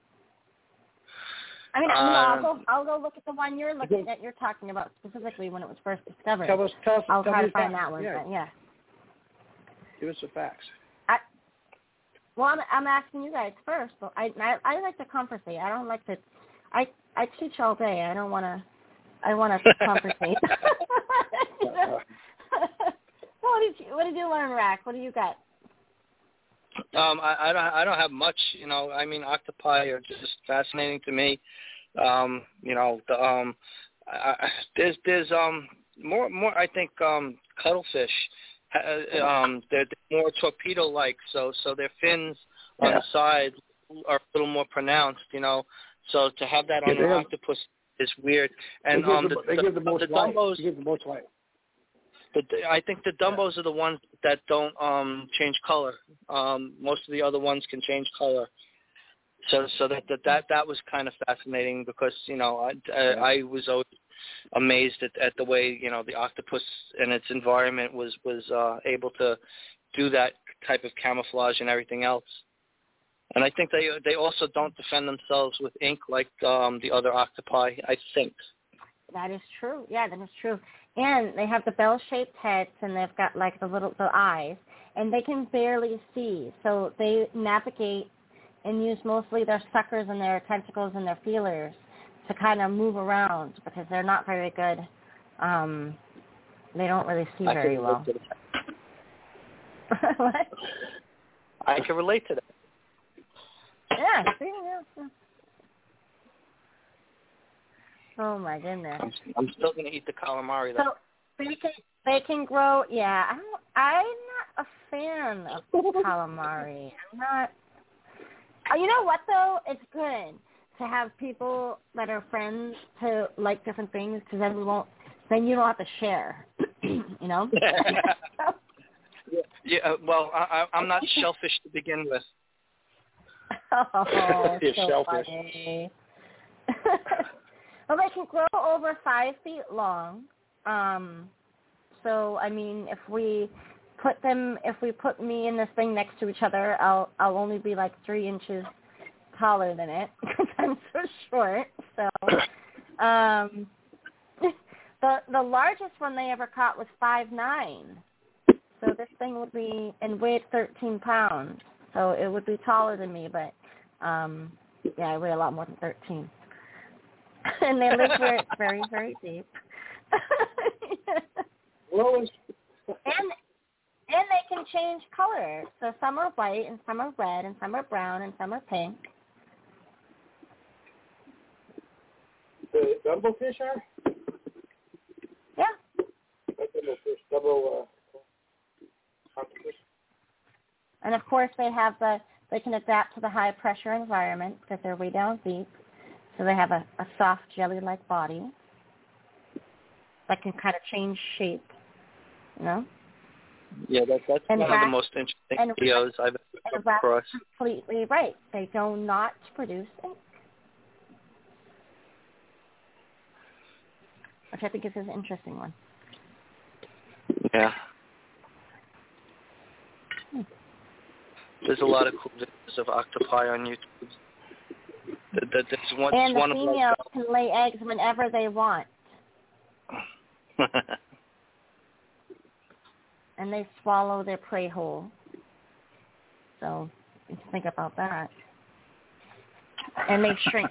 I mean, Uh, no, I'll go. I'll go look at the one you're looking at. You're talking about specifically when it was first discovered. Tell us, tell us, I'll tell try me to find facts. that one. Yeah. But yeah. Give us the facts. I, well, I'm, I'm asking you guys first. But I, I I like to conversate. I don't like to. I I teach all day. I don't want to. I want to conversate. What did you What did you learn, Rack? What do you got? Um, I, I don't I don't have much. You know, I mean, octopi are just fascinating to me. Um, you know, the, um, I, there's there's um more more I think um cuttlefish. Uh, um, they're, they're more torpedo-like, so so their fins Yeah. on the side are a little more pronounced. You know, so to have that on Yeah, an have, octopus is weird. And they give um, the, the, they the, give the most the light. Dumbos. They give the most light. The, I think the Dumbos are the ones that don't um, change color. Um, most of the other ones can change color. So, so that that that, that was kind of fascinating because you know I, I, I was always amazed at, at the way you know the octopus and its environment was was uh, able to do that type of camouflage and everything else. And I think they they also don't defend themselves with ink like um, the other octopi. I think. That is true. Yeah, that is true. And they have the bell-shaped heads, and they've got like the little the eyes, and they can barely see. So they navigate and use mostly their suckers and their tentacles and their feelers to kind of move around because they're not very good. Um, they don't really see I very can well. relate to that. What? I can relate to that. Yeah. See, yeah, yeah. Oh my goodness. I'm, I'm still going to eat the calamari though. So they can they can grow. Yeah, I don't, I'm not a fan of calamari. I'm not. Oh, you know what though? It's good to have people that are friends to like different things because then we won't. Then you don't have to share. You know. yeah. yeah. Well, I, I'm not shellfish to begin with. Oh, You're so shellfish. funny. Well, they can grow over five feet long. Um, so, I mean, if we put them, if we put me and this thing next to each other, I'll I'll only be like three inches taller than it because I'm so short. So, um, the the largest one they ever caught was five nine. So this thing would be and weighed thirteen pounds. So it would be taller than me, but um, yeah, I weigh a lot more than thirteen. And they live where it's very, very deep. Well, and and they can change color. So some are white and some are red and some are brown and some are pink. the Dumbo fish are? Yeah. Like Dumbo fish, Dumbo uh, octopus. And of course they have the they can adapt to the high pressure environment because they're way down deep. So they have a, a soft jelly-like body that can kind of change shape, you know? Yeah, that, that's and one rat, of the most interesting and videos I've ever come across. Completely right. They do not produce ink, which I think is an interesting one. Yeah. Hmm. There's a lot of cool videos of octopi on YouTube. There's one, and the one females of can lay eggs whenever they want. And they swallow their prey whole. So you can think about that. And they shrink.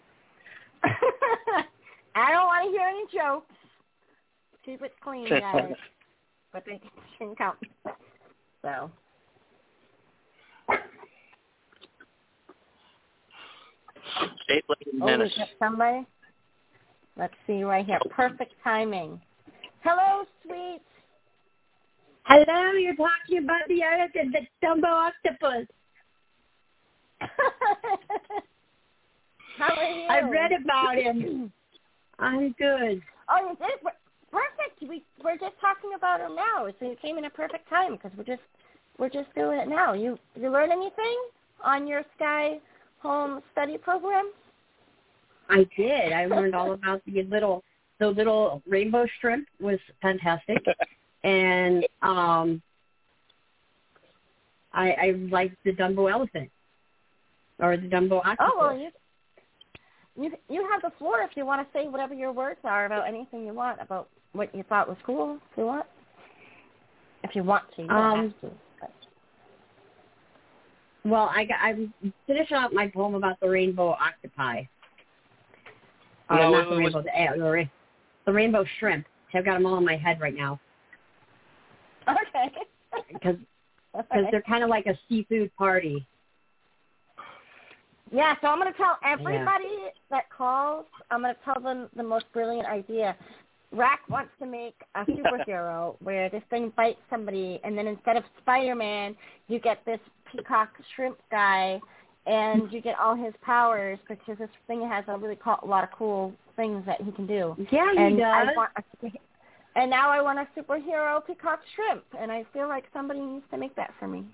I don't want to hear any jokes. Keep it clean, guys. But they can shrink out. So. Eight-legged Oh, menace. we got somebody? Let's see right here. Perfect timing. Hello, sweet. Hello, you're talking about the artist of the Dumbo octopus. How are you? I've read about him. I'm good. Oh, you did? Perfect. We we're just talking about him now, so you came in a perfect time because we're just we're just doing it now. You you learn anything on your Sky Home study program? I did. I learned all about the little the little rainbow shrimp was fantastic, and um, I, I liked the Dumbo elephant or the Dumbo octopus. Oh well, you you you have the floor if you want to say whatever your words are about anything you want about what you thought was cool. If you want, if you want to, you don't um, have to. But. Well, I got, I'm finishing up my poem about the rainbow octopi. Uh, no, not the was, rainbow, the, uh, the, ra- the rainbow shrimp. I've got them all in my head right now. Okay. Because okay. they're kind of like a seafood party. Yeah, so I'm going to tell everybody yeah. that calls, I'm going to tell them the most brilliant idea. Rack wants to make a superhero where this thing bites somebody, and then instead of Spider-Man, you get this peacock shrimp guy, and you get all his powers because this thing has a really co- a lot of cool things that he can do. Yeah, he and does. I want a, and now I want a superhero peacock shrimp, and I feel like somebody needs to make that for me.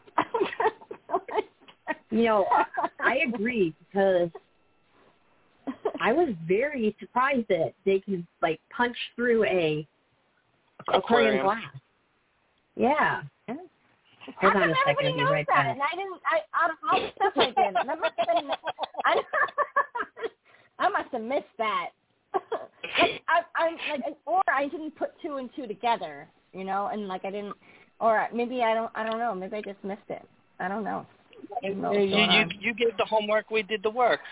You know, I agree because I was very surprised that they could, like, punch through a aquarium glass. Yeah. yeah. Hold How on come a second, everybody I'll be knows right that? back. And I didn't, I, out of all the stuff I did, that must have been, I, I must have missed that. like, I, I'm like, or I didn't put two and two together, you know, and like I didn't, or maybe I don't, I don't know, maybe I just missed it. I don't know. I don't know you, what's going you, on. you did the homework, we did the work.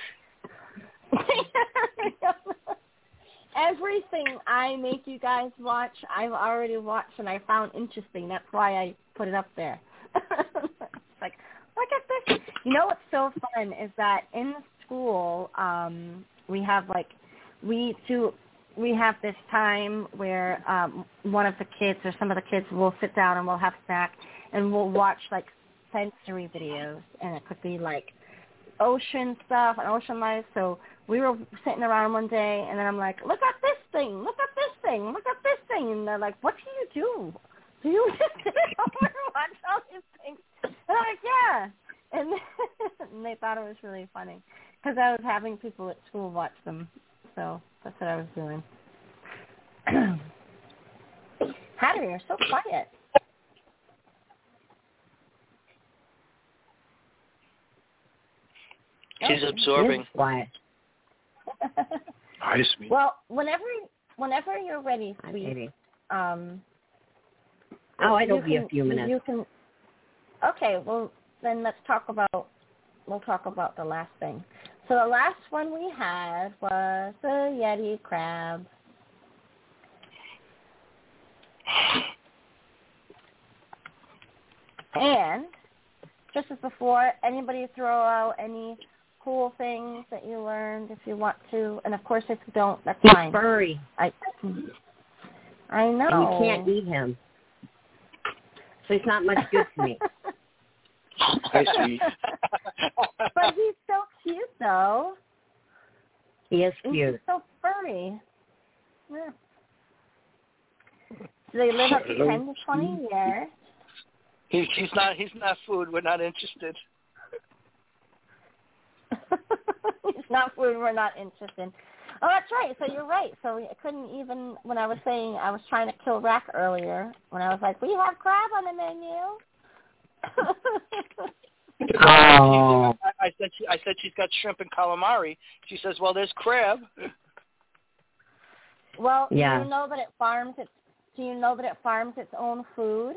Everything I make you guys watch, I've already watched and I found interesting. That's why I put it up there. It's like, look at this. You know what's so fun is that in school, um, we have like, we do, we have this time where um, one of the kids or some of the kids will sit down and we'll have snack and we'll watch like sensory videos, and it could be like ocean stuff and ocean life. So we were sitting around one day, and then I'm like, look at this thing, look at this thing, look at this thing. And they're like, what do you do? Do you just sit over and watch all these things? And I'm like, yeah. And, and they thought it was really funny because I was having people at school watch them. So that's what I was doing. Hattie, you're so quiet. She's absorbing. Quiet. Hi, sweet. Well, whenever whenever you're ready, sweet. Um, oh, it'll be can, a few minutes. You can. Okay, well then let's talk about we'll talk about the last thing. So the last one we had was the Yeti crab. And just as before, anybody throw out any cool things that you learned if you want to, and of course if you don't, that's He's fine. furry. I I know. And you can't eat him, so he's not much good to me. Hi, sweet. But he's so cute, though. He is And cute. He's so furry. Yeah. Do they live up to ten to twenty years? He, he's not. He's not food. We're not interested. He's not food. We're not interested. Oh, that's right. So you're right. So I couldn't even, when I was saying I was trying to kill Rack earlier, when I was like, we have crab on the menu. Oh. I, I said she, I said she's got shrimp and calamari. She says, well, there's crab. Well, yeah. do you know that it farms its? Do you know that it farms its own food?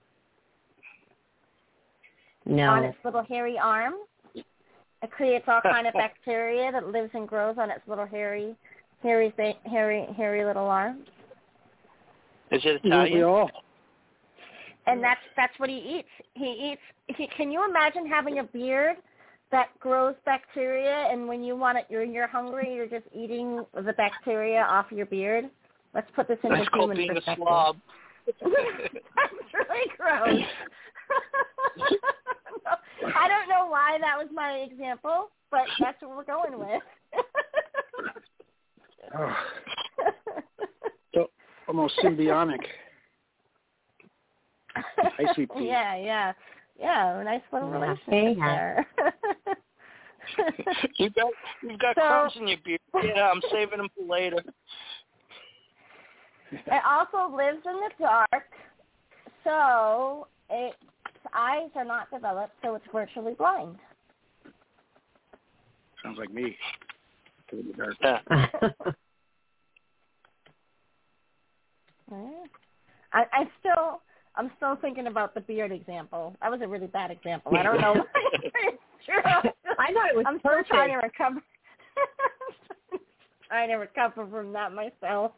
No. On its little hairy arms. It creates all kind of bacteria that lives and grows on its little hairy, hairy, hairy, hairy little arms. Is it Italian? all. And that's that's what he eats. He eats. He, can you imagine having a beard that grows bacteria, and when you want it, you're you're hungry, you're just eating the bacteria off your beard? Let's put this into That's called human being perspective. a slob. That's really gross. I don't know why that was my example, but that's what we're going with. Oh. So, almost symbiotic. Hi, sweet pea. Yeah, yeah, yeah. A nice little Yeah. relationship Hey, there. you got you got So- crumbs in your beard. Yeah, I'm saving them for later. It also lives in the dark, so its eyes are not developed, so it's virtually blind. Sounds like me. In the dark. Yeah. I, I still, I'm still thinking about the beard example. That was a really bad example. I don't know. Sure. I thought it was I'm perfect. still trying to recover. trying to recover from that myself.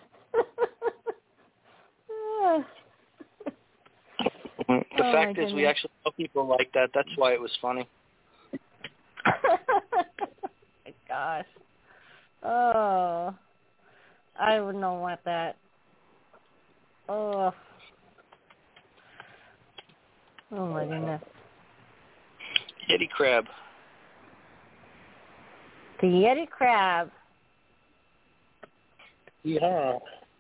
The Oh, fact is, we actually know people like that. That's why it was funny. My gosh. Oh, I would not want that. Oh. Oh my goodness. Yeti crab. The Yeti crab. Yeah.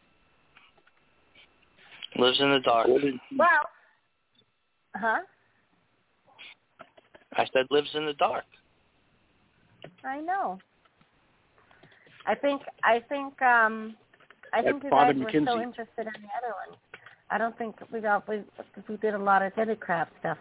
Lives in the dark. Well, huh? I said lives in the dark. I know. I think I think um I Like think you Bob guys and were McKenzie. so interested in the other one. I don't think we got we we did a lot of Yeti crab stuff.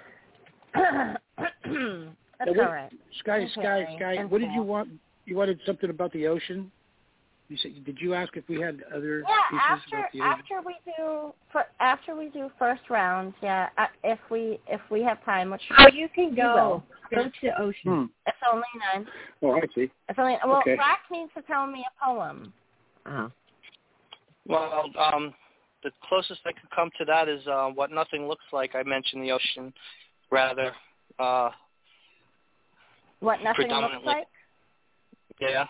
That's what, all right. Sky, Okay, Sky, Sky. and What did you Paul. want? You wanted something about the ocean. You said, did you ask if we had other Yeah, pieces after about the ocean? after we do for, after we do first rounds, yeah, uh, if we if we have time, which Oh, you can we go. will. Go to the ocean. Hmm. It's only nine. Oh, I see. It's only well. Okay. Rack needs to tell me a poem. Oh. Well, um, the closest I could come to that is uh, What Nothing Looks Like. I mentioned the ocean, rather. Uh, What nothing looks predominantly. like. Yeah.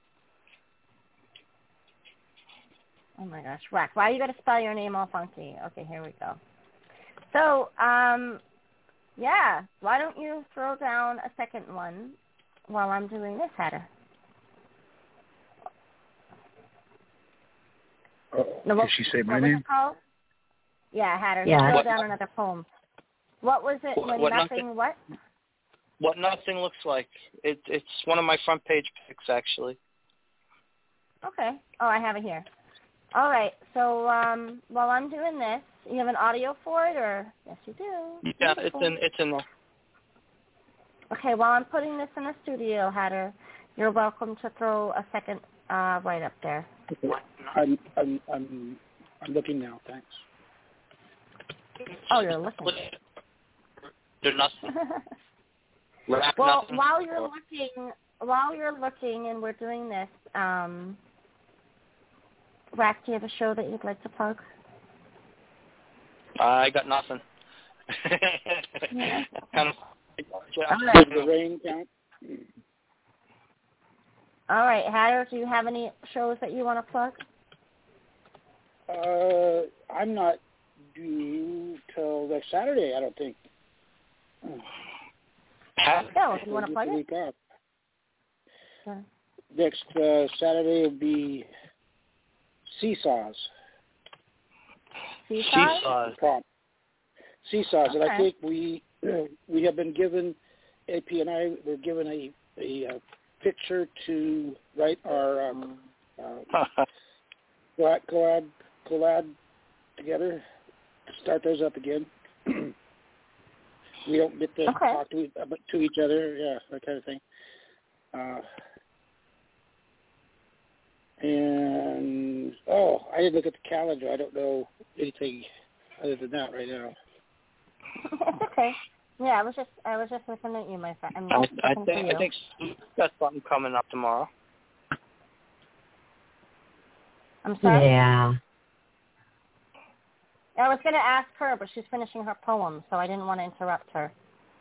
Oh my gosh, Rack, why you got to spell your name all funky? Okay, here we go. So, um, yeah, why don't you throw down a second one while I'm doing this, Hatter? Oh, No, what, did she say my what was name? it called? Yeah, Hatter, Yeah. throw What- down another poem. What was it What- when what nothing, nothing- what? What Nothing Looks Like. It, it's one of my front page picks, actually. Okay. Oh, I have it here. All right, so um, while I'm doing this, you have an audio for it, or? Yes, you do. Yeah, Beautiful. it's in it's in there. Okay, while I'm putting this in the studio, Hatter, you're welcome to throw a second uh, right up there. I'm, I'm, I'm, I'm looking now. Thanks. Oh, you're looking. There's nothing. Rap Well, nothing. while you're looking, while you're looking, and we're doing this, um, Rack, do you have a show that you'd like to plug? I got nothing. Yeah. kind of. All right. Does the rain count? All right, Hatter, do you have any shows that you want to plug? Uh, I'm not due till next Saturday, I don't think. Yeah, well, if you want to plug the it. week off. Sure. Next uh, Saturday will be Seesaws. Seesaws? Seesaws. Prompt. Seesaws, and I Okay. think we we have been given, A P and I were given a, a, uh picture to write our um, uh, collab, collab, collab together, start those up again. We don't get to Okay. talk to, to each other, yeah, that kind of thing. Uh, and, oh, I didn't look at the calendar. I don't know anything other than that right now. It's okay. Yeah, I was just I was just looking at you, my friend. I'm I, just I looking think for you. I think Steve's got something coming up tomorrow. I'm sorry. Yeah. I was going to ask her, but she's finishing her poem, so I didn't want to interrupt her.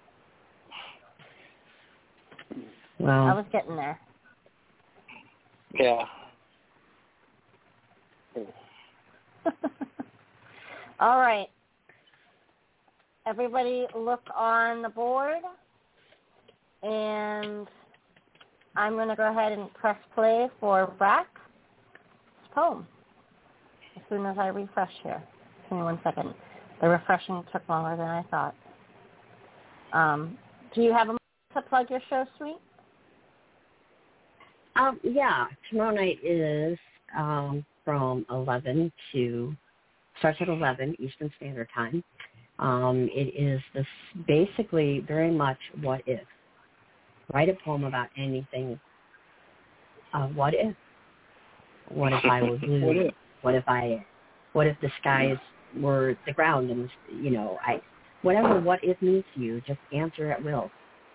I Well, was getting there. Yeah. All right. Everybody look on the board, and I'm going to go ahead and press play for Rack's poem as soon as I refresh here. Give me one second. The refreshing took longer than I thought. Um, do you have a moment to plug your show, Sweet? Um, yeah, tomorrow night is um, from eleven to, starts at eleven Eastern Standard Time. Um, it is this basically very much what if. Write a poem about anything. Uh, what if? What if I were blue? What if? What if I? What if the skies were the ground and you know I? Whatever what if means to you, just answer at will.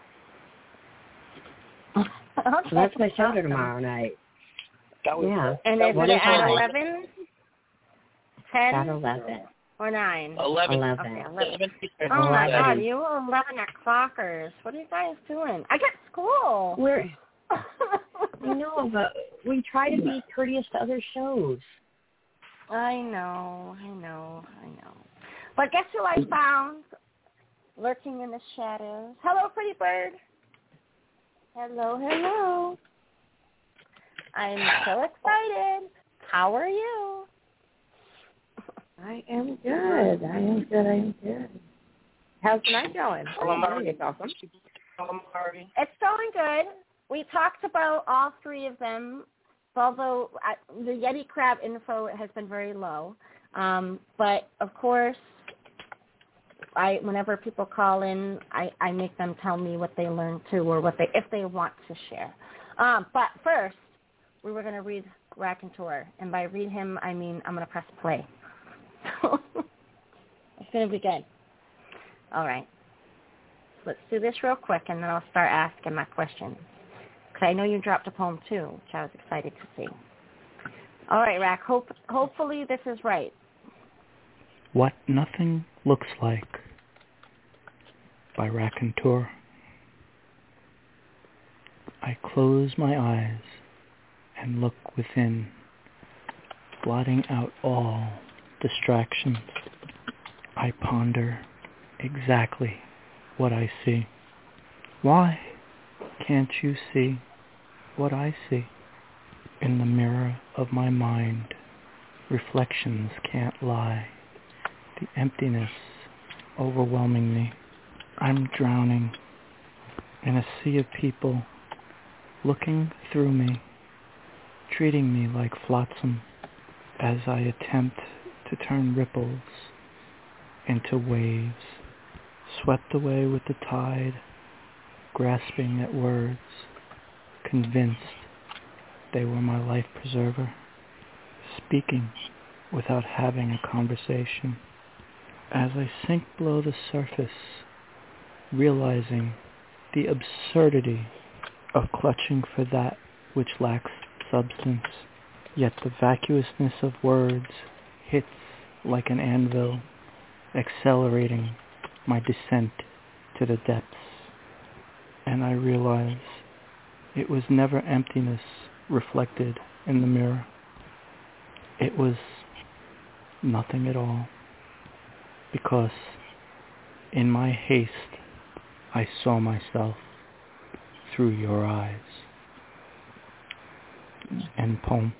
Okay. So that's my show tomorrow night. That was yeah. And is what it if at I? eleven? Ten? At eleven. Or nine? Eleven. Eleven. Okay, eleven. eleven. Oh my eleven. God, you eleven o'clockers. What are you guys doing? I got school. We're. I know, but we try to be courteous to other shows. I know, I know, I know. But guess who I found lurking in the shadows? Hello, pretty bird. Hello, hello. I'm so excited. How are you? I am good. I am good. I am good. How's the night going? Hello, Marty. It's awesome. Hello, Marty. It's going good. We talked about all three of them, although I, the Yeti crab info has been very low. Um, but, of course, I whenever people call in, I, I make them tell me what they learned too or what they if they want to share. Um, but first, we were going to read Raconteur. And by read him, I mean I'm going to press play. It's going to be good. All right. Let's do this real quick, and then I'll start asking my questions. Because I know you dropped a poem, too, which I was excited to see. All right, Rack. Hope, hopefully this is right. What Nothing Looks Like by Raconteur. I close my eyes and look within, blotting out all distractions. I ponder exactly what I see. Why can't you see what I see? In the mirror of my mind, reflections can't lie. The emptiness overwhelming me. I'm drowning in a sea of people looking through me, treating me like flotsam as I attempt to turn ripples into waves, swept away with the tide, grasping at words, convinced they were my life preserver, speaking without having a conversation. As I sink below the surface, realizing the absurdity of clutching for that which lacks substance, yet the vacuousness of words hits like an anvil, accelerating my descent to the depths. And I realize it was never emptiness reflected in the mirror. It was nothing at all, because in my haste I saw myself through your eyes. End poem.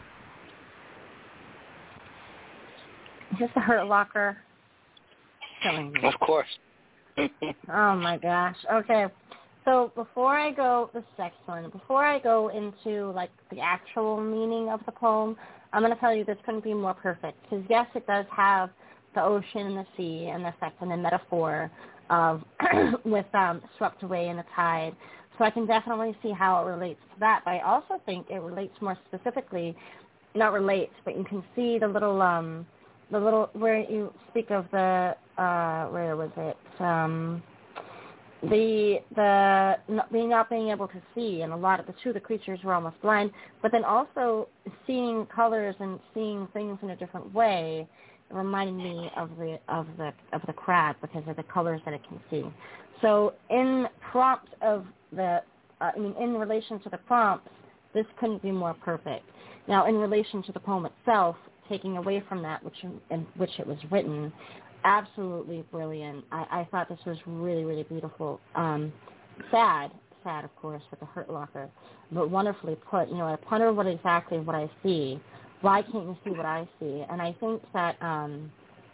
Just a Hurt Locker. Killing me. Of course. Oh my gosh. Okay. So before I go, this next one, before I go into like the actual meaning of the poem, I'm going to tell you this couldn't be more perfect. Because yes, it does have the ocean and the sea and the effect and the metaphor of with um, swept away in the tide. So I can definitely see how it relates to that. But I also think it relates more specifically, not relates, but you can see the little, um, the little where you speak of the, uh, where was it? Um, the the not being not being able to see, and a lot of the two of the creatures were almost blind, but then also seeing colors and seeing things in a different way, reminding me of the of the of the crab because of the colors that it can see. So in prompt of the, uh, I mean in relation to the prompts, this couldn't be more perfect. Now in relation to the poem itself, taking away from that, which in which it was written. Absolutely brilliant. I, I thought this was really, really beautiful. Um, sad, sad, of course, with the Hurt Locker, but wonderfully put. You know, I ponder what exactly what I see. Why can't you see what I see? And I think that, um,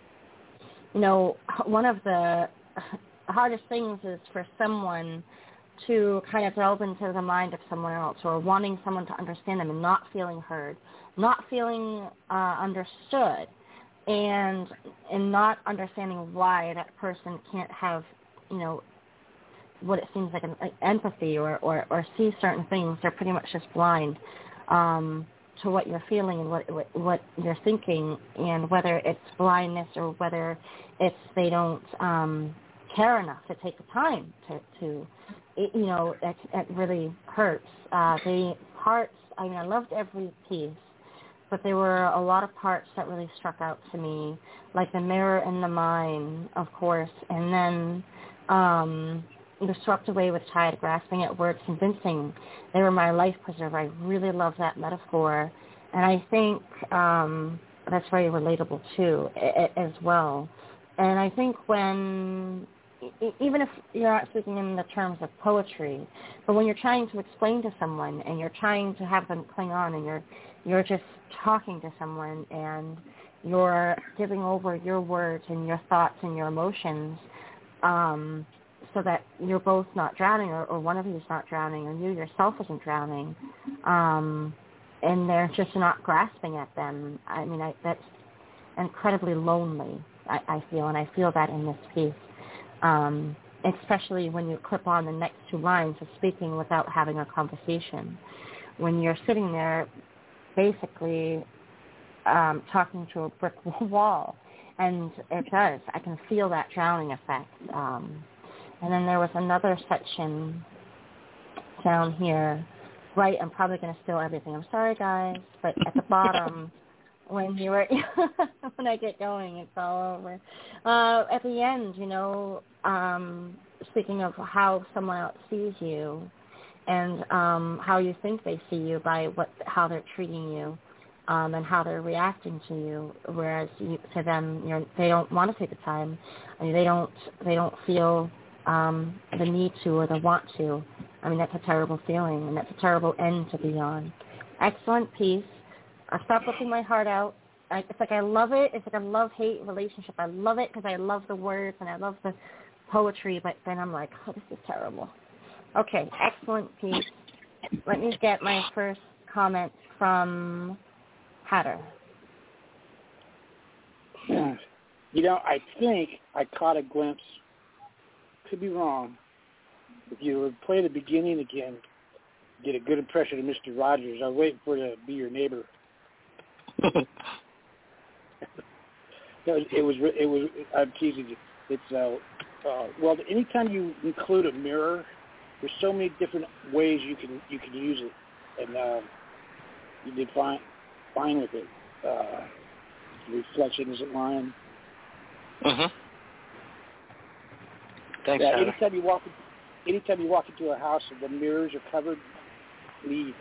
you know, one of the hardest things is for someone to kind of delve into the mind of someone else, or wanting someone to understand them and not feeling heard, not feeling uh, understood, and and not understanding why that person can't have, you know, what it seems like an like empathy or, or, or see certain things. They're pretty much just blind um, to what you're feeling and what, what what you're thinking, and whether it's blindness or whether it's they don't um, care enough to take the time to, to it, you know, it, it really hurts. Uh, the parts, I mean, I loved every piece, but there were a lot of parts that really struck out to me, like the mirror and the mind, of course, and then um, the swept away with tide, grasping at words, convincing they were my life preserver. I really love that metaphor, and I think um, that's very relatable too, as well. And I think when, even if you're not speaking in the terms of poetry, but when you're trying to explain to someone and you're trying to have them cling on, and you're you're just talking to someone and you're giving over your words and your thoughts and your emotions, um, so that you're both not drowning, or, or one of you is not drowning, or you yourself isn't drowning, um, and they're just not grasping at them. I mean, I, that's incredibly lonely, I, I feel, and I feel that in this piece, um, especially when you clip on the next two lines of speaking without having a conversation. When you're sitting there basically um, talking to a brick wall, and it does. I can feel that drowning effect. Um, and then there was another section down here. Right, I'm probably going to steal everything. I'm sorry, guys, but at the bottom, when you were, when I get going, it's all over. Uh, at the end, you know, um, speaking of how someone else sees you, and um, how you think they see you by what how they're treating you, um, and how they're reacting to you, whereas you, to them, you're, they don't want to take the time. I mean, they don't they don't feel um, the need to or the want to. I mean, that's a terrible feeling, and that's a terrible end to be on. Excellent piece. I stopped looking my heart out. I, it's like I love it. It's like a love-hate relationship. I love it because I love the words and I love the poetry, but then I'm like, oh, this is terrible. Okay, excellent piece. Let me get my first comment from Hatter. You know, I think I caught a glimpse, could be wrong. If you would play the beginning again, get a good impression of Mister Rogers. I was waiting for it to be your neighbor. it was, it was, it was, I'm teasing you. It's, uh, uh, well, anytime you include a mirror, there's so many different ways you can you can use it, and uh, you did fine fine with it. Uh, reflection isn't lying. Mhm. Thanks, yeah, Hannah. anytime you walk, anytime you walk into a house and the mirrors are covered, leave.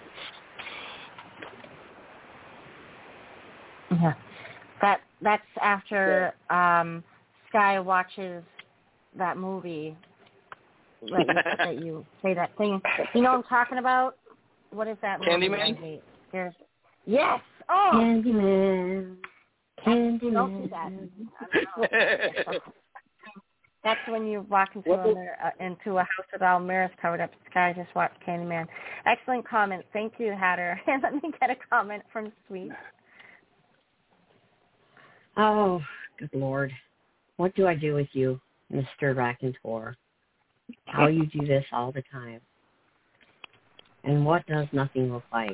Yeah, that that's after yeah. um, Sky watches that movie. Like that you say that thing. You know what I'm talking about? What is that movie? Candyman? There's yes. Oh, Candyman. Candyman. Don't do that. That's when you walk into a, uh, into a house with all mirrors covered up. Sky just watched Candyman. Excellent comment. Thank you, Hatter. And let me get a comment from Sweet. Oh, good Lord. What do I do with you, Mister Raconteur? How you do this all the time. And what does nothing look like?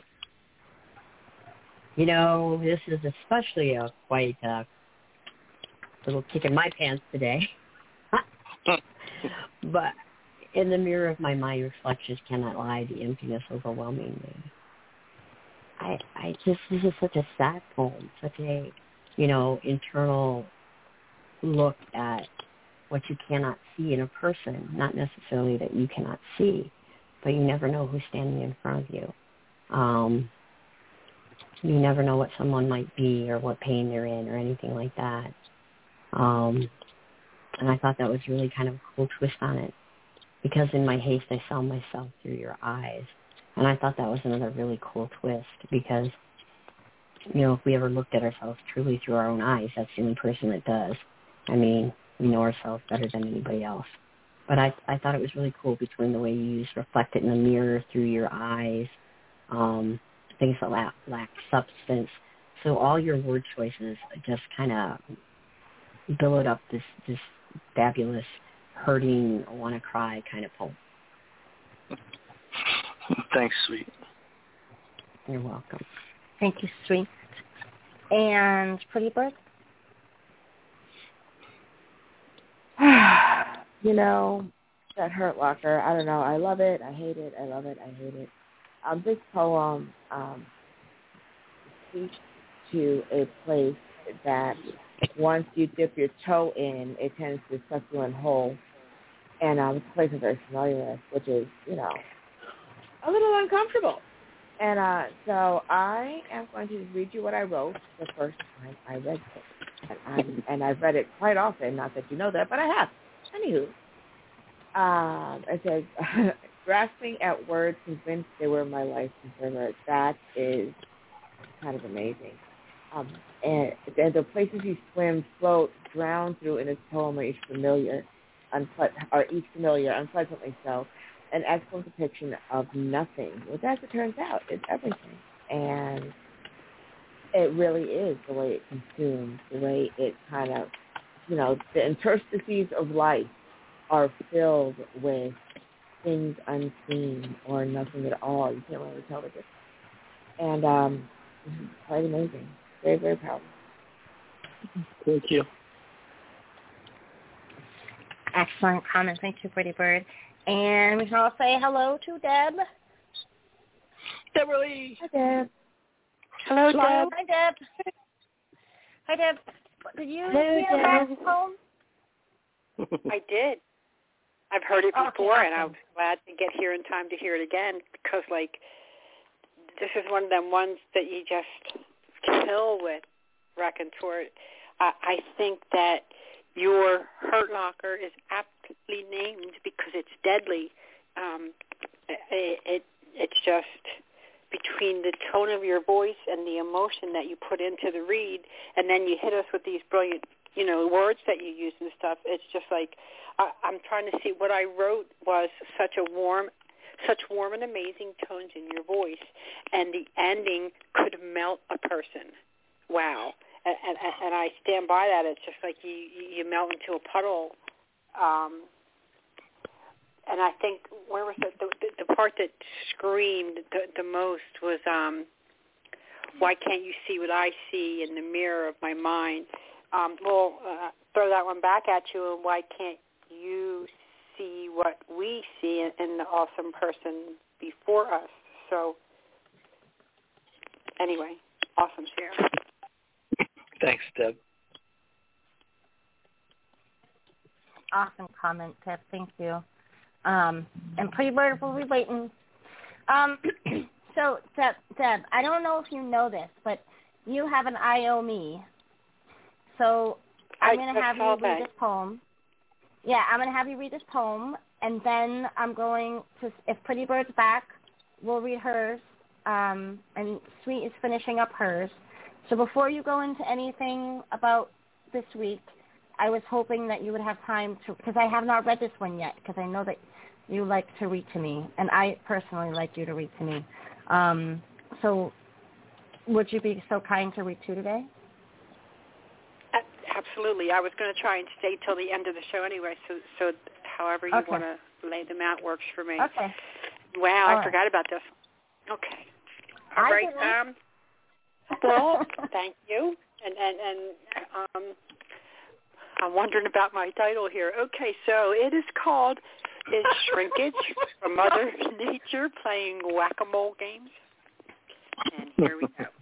You know, this is especially a quite uh, little kick in my pants today. But in the mirror of my mind, reflections cannot lie, the emptiness overwhelming me. I, I just, this is such a sad poem, such a, you know, internal look at what you cannot see in a person, not necessarily that you cannot see, but you never know who's standing in front of you. Um, you never know what someone might be or what pain they're in or anything like that. Um, and I thought that was really kind of a cool twist on it, because in my haste I saw myself through your eyes. And I thought that was another really cool twist, because, you know, if we ever looked at ourselves truly through our own eyes, that's the only person that does. I mean, we know ourselves better than anybody else. but I I thought it was really cool between the way you used reflect it in the mirror through your eyes, um, things that lack, lack substance. So all your word choices just kind of billowed up this, this fabulous, hurting, want to cry kind of poem. Thanks, sweet. You're welcome. Thank you, sweet. And Pretty Bird? You know, that Hurt Locker, I don't know. I love it. I hate it. I love it. I hate it. Um, this poem um, speaks to a place that once you dip your toe in, it tends to suck you in whole. And um, it's a place I'm very familiar with, which is, you know, a little uncomfortable. And uh, so I am going to read you what I wrote the first time I read it. And, I'm, and I've read it quite often, not that you know that, but I have. Anywho, um, it says, grasping at words, convinced they were my life preserver. That is kind of amazing. Um, and, and the places you swim, float, drown through in this poem are each familiar, unple- are each familiar, unpleasantly so. An excellent depiction of nothing, which, as it turns out, is everything. And it really is the way it consumes, the way it kind of, you know, the interstices of life are filled with things unseen or nothing at all. You can't really tell the difference. And um, it's quite amazing. Very, very powerful. Thank you. Excellent comment. Thank you, Pretty Bird. And we can all say hello to Deb. Deborah. Hi, Deb. Hello, Deb. Hi, Deb. Hi, Deb. Did you Hello, hear that poem? I did. I've heard it before, okay, and I was glad to get here in time to hear it again because, like, this is one of them ones that you just kill with, Raconteur. I, I think that your Hurt Locker is aptly named because it's deadly. Um, it, it it's just between the tone of your voice and the emotion that you put into the read, and then you hit us with these brilliant, you know, words that you use and stuff. It's just like I, I'm trying to see what I wrote was such a warm, such warm and amazing tones in your voice, and the ending could melt a person. Wow. And, and, and I stand by that. It's just like you, you melt into a puddle. Um, and I think, where was the, the, the part that screamed the, the most was, um, why can't you see what I see in the mirror of my mind? Um, we'll uh, throw that one back at you, and why can't you see what we see in, in the awesome person before us? So, anyway, awesome share. Thanks, Deb. Awesome comment, Deb. Thank you. Um, and Pretty Bird will be waiting. Um, so, Deb, Deb, I don't know if you know this, but you have an I O Me. So I'm going to have you read that. this poem. Yeah, I'm going to have you read this poem, and then I'm going to, if Pretty Bird's back, we'll read hers, um, and Sweet is finishing up hers. So before you go into anything about this week, I was hoping that you would have time to, because I have not read this one yet, because I know that you like to read to me, and I personally like you to read to me. Um, so would you be so kind to read two today? Absolutely. I was going to try and stay till the end of the show anyway, so so however you okay. want to lay them out works for me. Okay. Wow, All I right. forgot about this. Okay. All I right. didn't. Um, well, thank you. And, and, and um, I'm wondering about my title here. Okay, so it is called Is Shrinkage from Mother Nature Playing Whack-A-Mole Games? And here we go.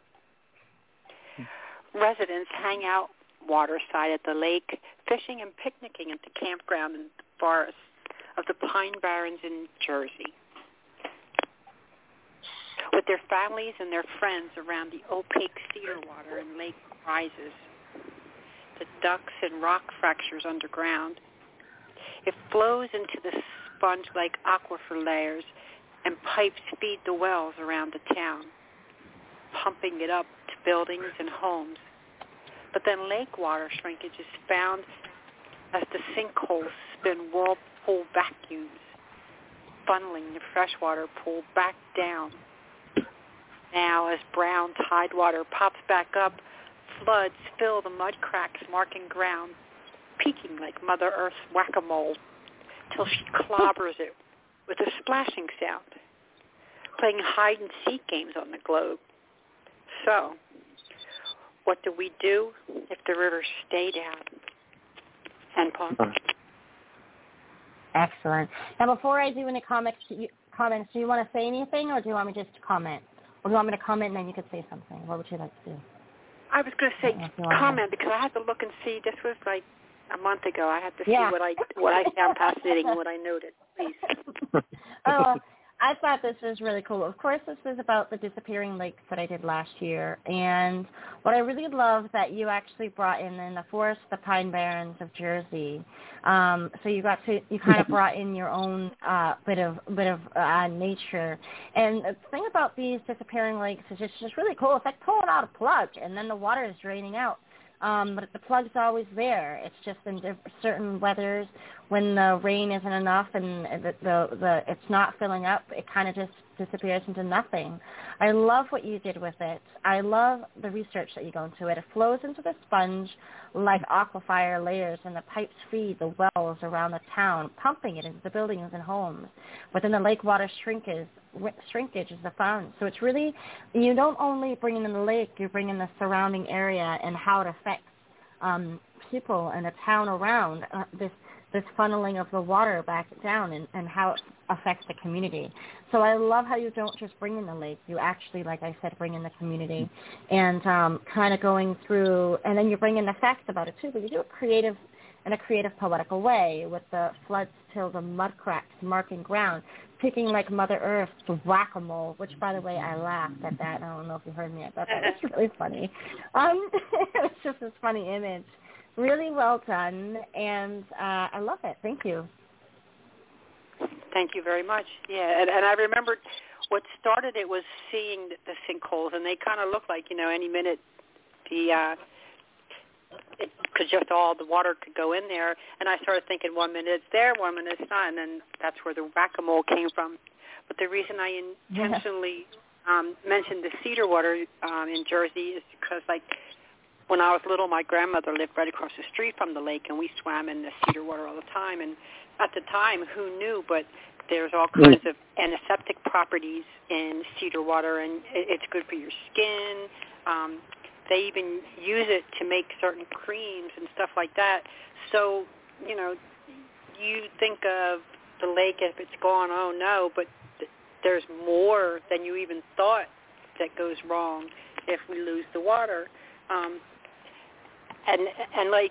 Residents hang out waterside at the lake, fishing and picnicking at the campground in the forest of the Pine Barrens in Jersey. With their families and their friends around the opaque cedar water and lake rises, the ducks and rock fractures underground. It flows into the sponge-like aquifer layers, and pipes feed the wells around the town, pumping it up to buildings and homes. But then lake water shrinkage is found as the sinkholes spin whirl, pool vacuums, funneling the freshwater pool back down. Now, as brown tidewater pops back up, floods fill the mud cracks marking ground, peaking like Mother Earth's whack-a-mole, till she clobbers it with a splashing sound, playing hide-and-seek games on the globe. So, what do we do if the rivers stay down? And pause. Excellent. Now, before I do any comments, comments, do you want to say anything, or do you want me just to comment? Or do you want me to comment and then you could say something? What would you like to do? I was going to say comment because I had to look and see. This was like a month ago. I had to yeah. see what I what I found fascinating and what I noted. Please. Oh, I thought this was really cool. Of course, this was about the disappearing lakes that I did last year. And what I really love that you actually brought in in the forest, the Pine Barrens of Jersey. Um, so you got to, you kind of brought in your own uh, bit of bit of uh, nature. And the thing about these disappearing lakes is just, just really cool. It's like pulling out a plug, and then the water is draining out. Um, but the plug's always there. It's just in diff- certain weathers when the rain isn't enough and the, the, the it's not filling up, it kind of just disappears into nothing. I love what you did with it. I love the research that you go into it. It flows into the sponge like aquifer layers, and the pipes feed the wells around the town, pumping it into the buildings and homes. But then the lake water shrinkage, shrinkage is the fun. So it's really, you don't only bring in the lake, you bring in the surrounding area and how it affects um, people and the town around, uh, this this funneling of the water back down and, and how it affects the community. So I love how you don't just bring in the lake. You actually, like I said, bring in the community and um, kind of going through, and then you bring in the facts about it too, but you do it creative in a creative, poetical way with the floods till the mud cracks marking ground, picking like Mother Earth, the whack-a-mole, which, by the way, I laughed at that. I don't know if you heard me. I thought that was really funny. Um, it's just this funny image. Really well done, and uh, I love it. Thank you. Thank you very much. Yeah, and, and I remembered what started it was seeing the, the sinkholes, and they kind of look like, you know, any minute the uh, it could just all the water could go in there. And I started thinking, one minute it's there, one minute it's not, and then that's where the whack-a-mole came from. But the reason I intentionally um, mentioned the cedar water um, in Jersey is because, like, when I was little, my grandmother lived right across the street from the lake, and we swam in the cedar water all the time. And at the time, who knew, but there's all kinds of antiseptic properties in cedar water, and it's good for your skin. Um, they even use it to make certain creams and stuff like that. So, you know, you think of the lake if it's gone, oh, no, but th- there's more than you even thought that goes wrong if we lose the water. Um, and, and, like,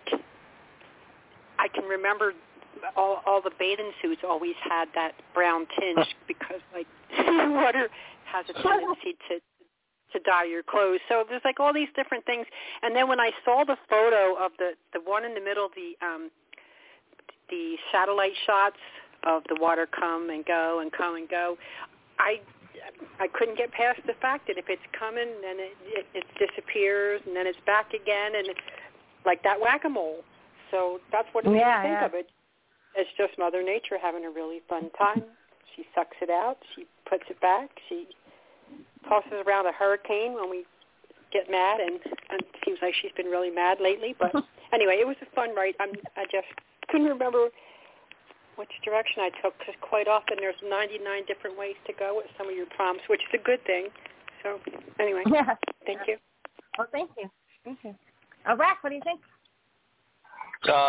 I can remember all, all the bathing suits always had that brown tinge because, like, water has a tendency to to dye your clothes. So there's, like, all these different things. And then when I saw the photo of the, the one in the middle, the um, the satellite shots of the water come and go and come and go, I I couldn't get past the fact that if it's coming, then it, it, it disappears, and then it's back again, and it's like that whack-a-mole. So that's what you yeah, think yeah. of it. It's just Mother Nature having a really fun time. She sucks it out. She puts it back. She tosses around a hurricane when we get mad, and, and it seems like she's been really mad lately. But anyway, it was a fun ride. I'm, I just couldn't remember which direction I took because quite often there's ninety-nine different ways to go with some of your prompts, which is a good thing. So anyway, yeah. thank you. Well, thank you. Thank you. Uh, Rack, what do you think? Uh,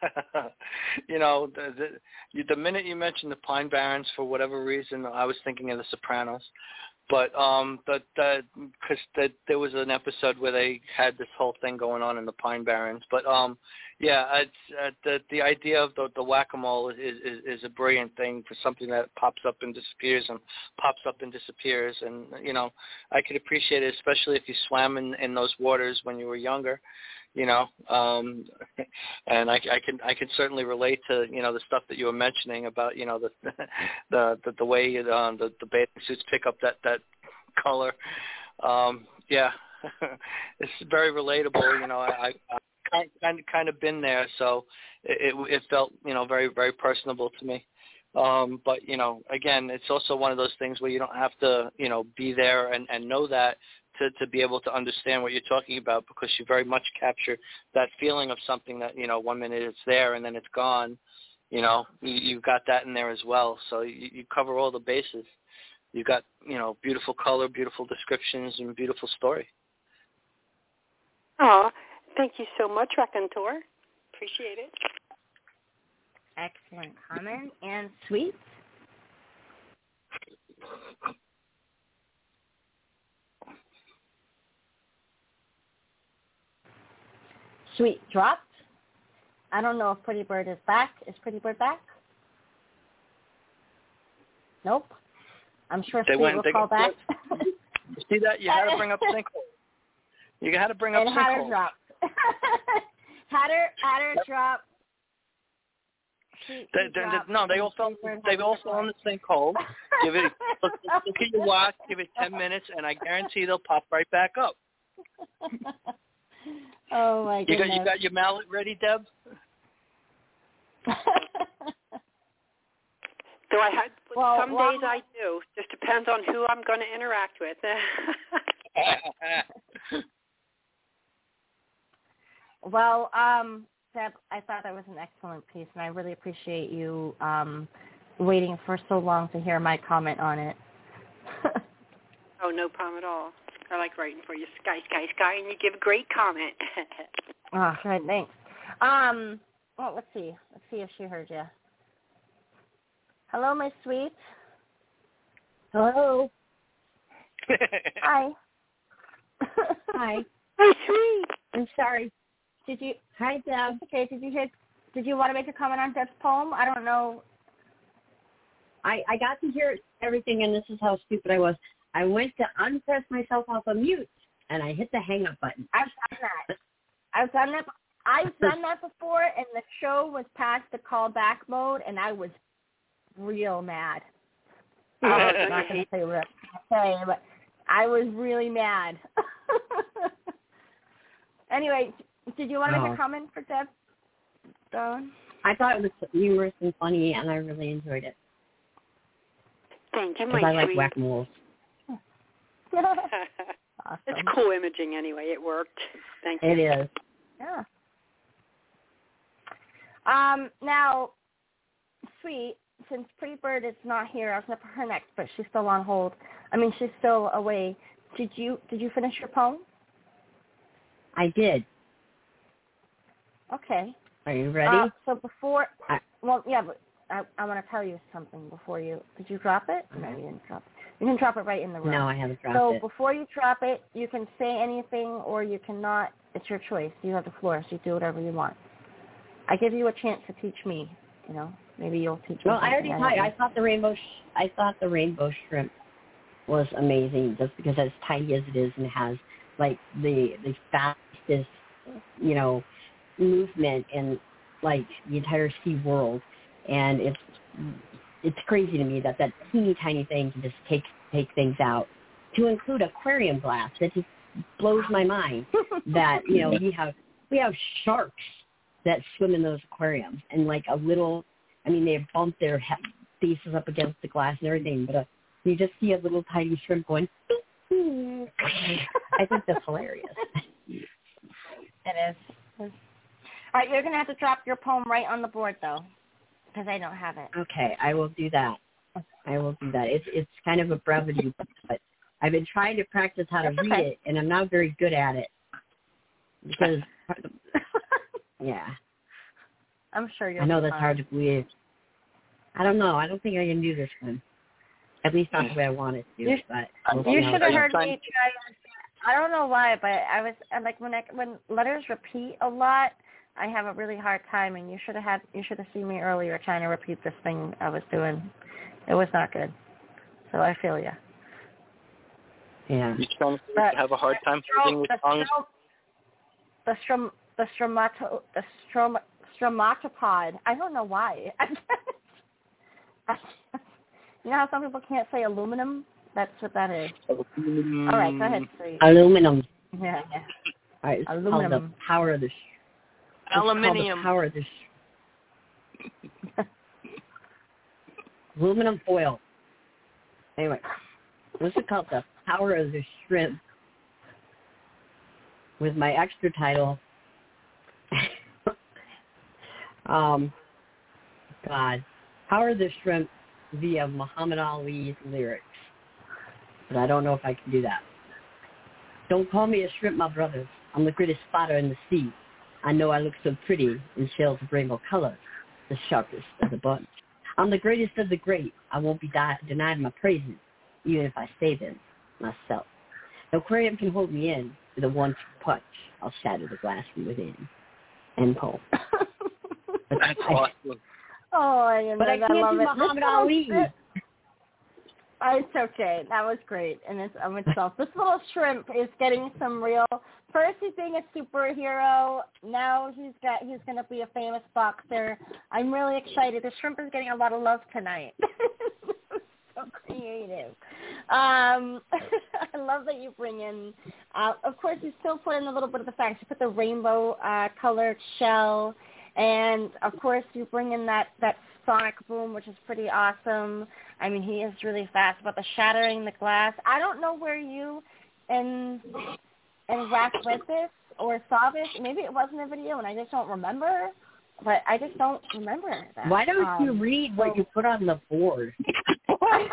you know, the, the, you, the minute you mentioned the Pine Barrens, for whatever reason, I was thinking of The Sopranos. But um, the the because the, there was an episode where they had this whole thing going on in the Pine Barrens. But um, yeah, it's, uh, the the idea of the, the whack-a-mole is, is is a brilliant thing for something that pops up and disappears and pops up and disappears. And you know, I could appreciate it, especially if you swam in, in those waters when you were younger. You know, um, and I, I can I can certainly relate to you know the stuff that you were mentioning about you know the the the, the way um, the the bathing suits pick up that that color. Um, yeah, it's very relatable. You know, I, I kind kind of, kind of been there, so it, it it felt you know very very personable to me. Um, but you know, again, it's also one of those things where you don't have to you know be there and, and know that to to be able to understand what you're talking about, because you very much capture that feeling of something that you know one minute it's there and then it's gone. You know, you, you've got that in there as well, so you, you cover all the bases. You've got you know beautiful color, beautiful descriptions, and beautiful story. Oh, thank you so much, Raconteur. Appreciate it. Excellent comment. And Sweet? Sweet dropped. I don't know if Pretty Bird is back. Is Pretty Bird back? Nope. I'm sure They Sweet went, will they call got, back. See that? You had to bring up sinkhole. You had to bring up and sinkhole. Hatter dropped. Hatter, Hatter dropped. She, they, they, they, no, they all fell. They all fell in the sinkhole. Give it. Look, look at your watch. Give it ten minutes, and I guarantee they'll pop right back up. Oh my you goodness! got you got your mallet ready, Deb? Do I have? Well, some well, days I do. Just depends on who I'm going to interact with. Well, um, Deb, I thought that was an excellent piece, and I really appreciate you um, waiting for so long to hear my comment on it. Oh, no problem at all. I like writing for you, Sky, Sky, Sky, and you give a great comment. Oh, good, thanks. Um, well, let's see. Let's see if she heard you. Hello, my sweet. Hello. Hi. Hi. Hi, sweet. I'm sorry. Did you? Hi, Deb. Okay. Did you hear? Did you want to make a comment on Deb's poem? I don't know. I I got to hear everything, and this is how stupid I was. I went to unpress myself off of mute, and I hit the hang up button. I've done that. I've done that. I've done that before, and the show was past the callback mode, and I was real mad. Oh, I'm not going to say what I'm saying, but I was really mad. Anyway, did you want to make oh. a comment for Deb? Dawn? I thought it was humorous and funny, and I really enjoyed it. Thank you, my Because I like sweet. whack-a-moles. Awesome. It's cool imaging anyway. It worked. Thank you. It is. Yeah. Um, now, Sweet, since Pretty Bird is not here, I was going to put her next, but she's still on hold. I mean, she's still away. Did you did you finish your poem? I did. Okay. Are you ready? Uh, so before, I, well, yeah, but I, I want to tell you something before you. Did you drop it? No, you didn't drop it. You can drop it right in the room. No, I haven't dropped so it. So before you drop it, you can say anything or you cannot. It's your choice. You have the floor, so you do whatever you want. I give you a chance to teach me. You know, maybe you'll teach me. Well, I already I taught you. I thought the rainbow. Sh- I thought the rainbow shrimp was amazing, just because as tiny as it is and has like the the fastest, you know, movement in like the entire sea world, and it's it's crazy to me that that teeny tiny thing can just take take things out. To include aquarium glass, that just blows my mind. That you know we have we have sharks that swim in those aquariums, and like a little, I mean they bump their faces up against the glass and everything, but uh, you just see a little tiny shrimp going. I think that's hilarious. It is. All right, you're going to have to drop your poem right on the board, though, because I don't have it. Okay, I will do that. I will do that. It's it's kind of a brevity, but I've been trying to practice how to That's read okay. it, and I'm not very good at it. Because, yeah. I'm sure you're I know fine. that's hard to believe. I don't know. I don't think I can do this one. At least not the way I want it to. You, but we'll you should have heard me try. I don't know why, but I was like when I, when letters repeat a lot, I have a really hard time. And you should have had you should have seen me earlier trying to repeat this thing I was doing. It was not good. So I feel you. Yeah. You trying to have a hard time holding your tongue? The strom the stromato the strom stromatopod. I don't know why. You know how some people can't say aluminum? That's what that is. Mm. All right, go ahead, Sweet. Aluminum. Yeah, yeah. All right, it's aluminum. called the power of the sh- Aluminium. The power of the sh- aluminum foil. Anyway, this is called The Power of the Shrimp, with my extra title, um, God, Power of the Shrimp via Muhammad Ali's lyrics. But I don't know if I can do that. Don't call me a shrimp, my brothers. I'm the greatest spotter in the sea. I know I look so pretty in shells of rainbow colors, the sharpest of the bunch. I'm the greatest of the great. I won't be di- denied my praises, even if I say them myself. No aquarium can hold me in with a one-two punch. I'll shatter the glass from within. End poem. That's awesome. Oh, I but I can't love do it. Muhammad Ali. Oh, it's okay. That was great in its of itself. This little shrimp is getting some real. First, he's being a superhero. Now he's got. He's going to be a famous boxer. I'm really excited. The shrimp is getting a lot of love tonight. So creative. Um, I love that you bring in. Uh, of course, you still put in a little bit of the facts. You put the rainbow uh, colored shell, and of course, you bring in that that sonic boom, which is pretty awesome. I mean, he is really fast about the shattering the glass. I don't know where you and and Rack read this or saw this. Maybe it wasn't a video and I just don't remember, but I just don't remember that. Why don't um, you read what so, you put on the board? I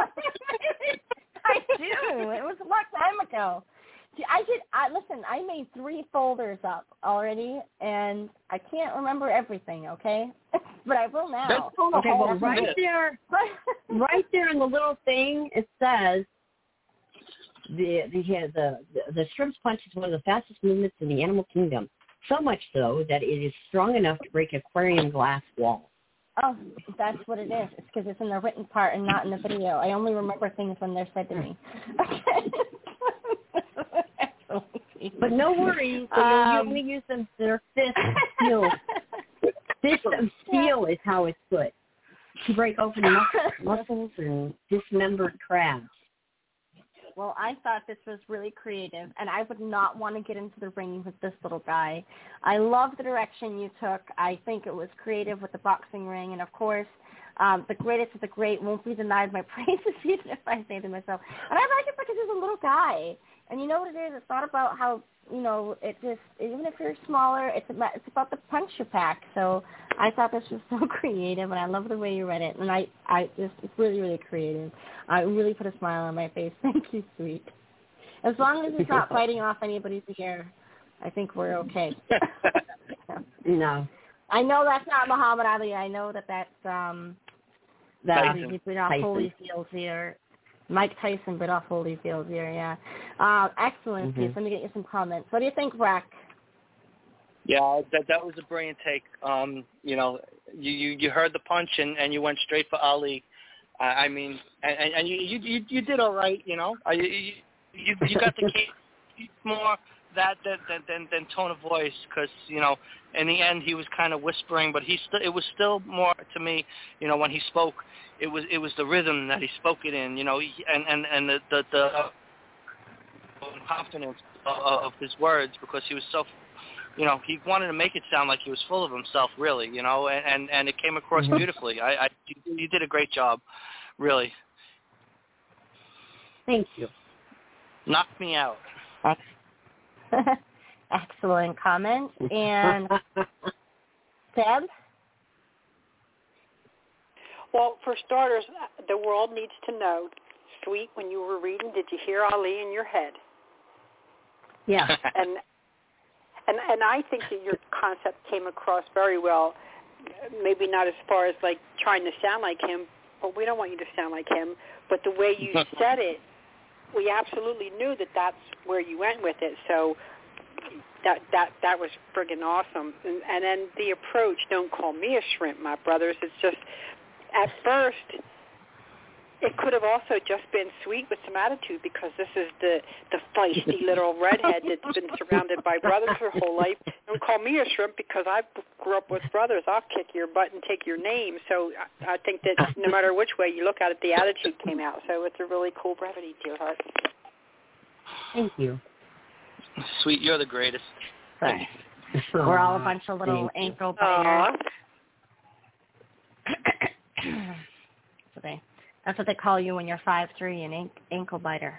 do. It was a long time ago. See, I did. I listen. I made three folders up already, and I can't remember everything. Okay, but I will now. Okay, well, right there, right there in the little thing, it says the the the the, the shrimp's punch is one of the fastest movements in the animal kingdom. So much so that it is strong enough to break aquarium glass wall. Oh, that's what it is. It's because it's in the written part and not in the video. I only remember things when they're said to me. Okay. But no worries, so um, you only use them for their fist of steel. Fist of steel is how it's put. To break open mus- muscles and dismembered crabs. Well, I thought this was really creative, and I would not want to get into the ring with this little guy. I love the direction you took. I think it was creative with the boxing ring, and of course, um, the greatest of the great won't be denied my praises, even if I say to myself. And I like it because he's a little guy. And you know what it is? It's not about how, you know, it just, even if you're smaller, it's about, it's about the punch you pack. So I thought this was so creative, and I love the way you read it. And I, I just, it's really, really creative. I really put a smile on my face. Thank you, sweet. As long as it's not fighting off anybody's ear, I think we're okay. No. I know that's not Muhammad Ali. I know that that's, um, that he's been off Holyfield's ear. Mike Tyson bit off Holyfield's ear, yeah. Uh, excellent mm-hmm. piece. Let me get you some comments. What do you think, Rack? Yeah, that that was a brilliant take. Um, you know, you, you, you heard the punch and, and you went straight for Ali. Uh, I mean, and, and you, you you did all right. You know, uh, you, you you got the key more that than than than tone of voice, because you know, in the end he was kind of whispering, but he still it was still more to me. You know, when he spoke. It was it was the rhythm that he spoke it in, you know, he, and and and the the, the confidence of, of his words, because he was so, you know, he wanted to make it sound like he was full of himself, really, you know, and and, and it came across mm-hmm. beautifully. I, I you, you did a great job, really. Thank you. Knocked me out. Excellent comment. And Deb? Well, for starters, the world needs to know, Sweet, when you were reading, did you hear Ali in your head? Yeah. and and and I think that your concept came across very well. Maybe not as far as like trying to sound like him, but we don't want you to sound like him. But the way you said it, we absolutely knew that that's where you went with it. So that that that was friggin' awesome. And, and then the approach, don't call me a shrimp, my brothers. It's just, at first, it could have also just been Sweet with some attitude, because this is the, the feisty little redhead that's been surrounded by brothers her whole life. Don't call me a shrimp because I grew up with brothers. I'll kick your butt and take your name. So I, I think that no matter which way you look at it, the attitude came out. So it's a really cool brevity, dear heart. Thank you. Sweet, you're the greatest. Thanks. We're all a bunch of little ankle biters. so they, that's what they call you when you're five three, an ank- ankle biter.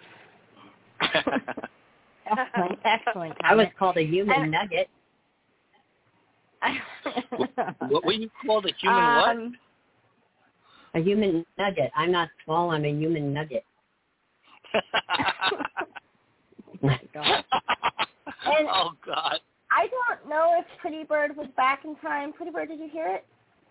excellent, excellent. I was called a human and, nugget. what, what were you called, a human um, what? A human nugget. I'm not small. I'm a human nugget. my God. And oh, God. I don't know if Pretty Bird was back in time. Pretty Bird, did you hear it?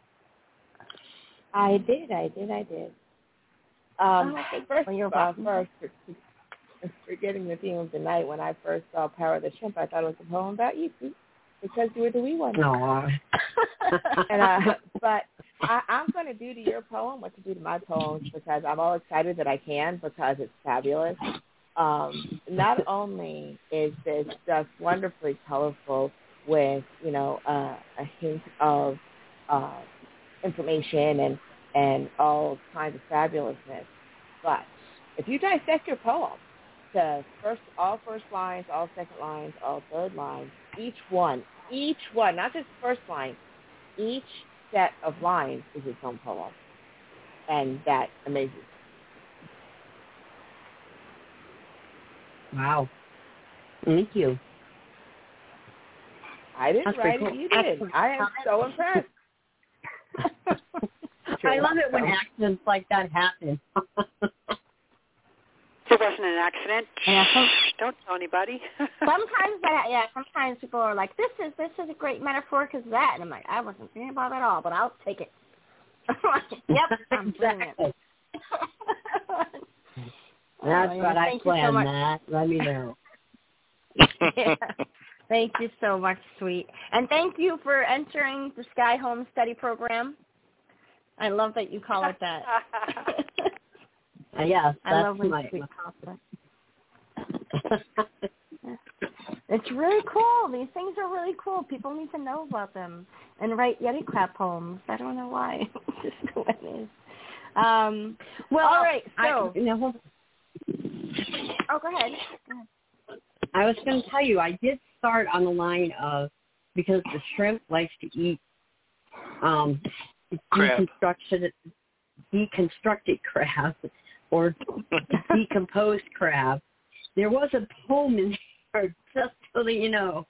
I did, I did, I did. Um, oh, first, well, uh, first, forgetting the theme of the night, when I first saw Power of the Shrimp, I thought it was a poem about you, because you were the wee one. No. and, uh, but I, I'm going to do to your poem what to do to my poems, because I'm all excited that I can, because it's fabulous. Um, not only is this just wonderfully colorful with, you know, uh, a hint of uh, information and, and all kinds of fabulousness, but if you dissect your poem to first, all first lines, all second lines, all third lines, each one, each one, not just the first line, each set of lines is its own poem, and that amazes me. Wow. Thank you. I didn't That's write cool. it, you did. I am so impressed. I love it when accidents like that happen. It wasn't an accident. Yeah, some, Don't tell anybody. sometimes that, yeah, sometimes people are like, this is this is a great metaphor because that. And I'm like, I wasn't thinking about that at all, but I'll take it. Yep, I'm doing it. That's oh, what I planned, so that. Let me know. yeah. Thank you so much, sweet. And thank you for entering the Sky Home Study Program. I love that you call it that. uh, yes, I that's love when my, sweet calls it. It's really cool. These things are really cool. People need to know about them and write Yeti Crab poems. I don't know why. It's just the way it is. Um, well, all right, so... I, you know, oh, go ahead. Go ahead. I was going to tell you, I did start on the line of, because the shrimp likes to eat um, deconstructed, deconstructed crab or decomposed crab. There was a poem in there, just so that you know.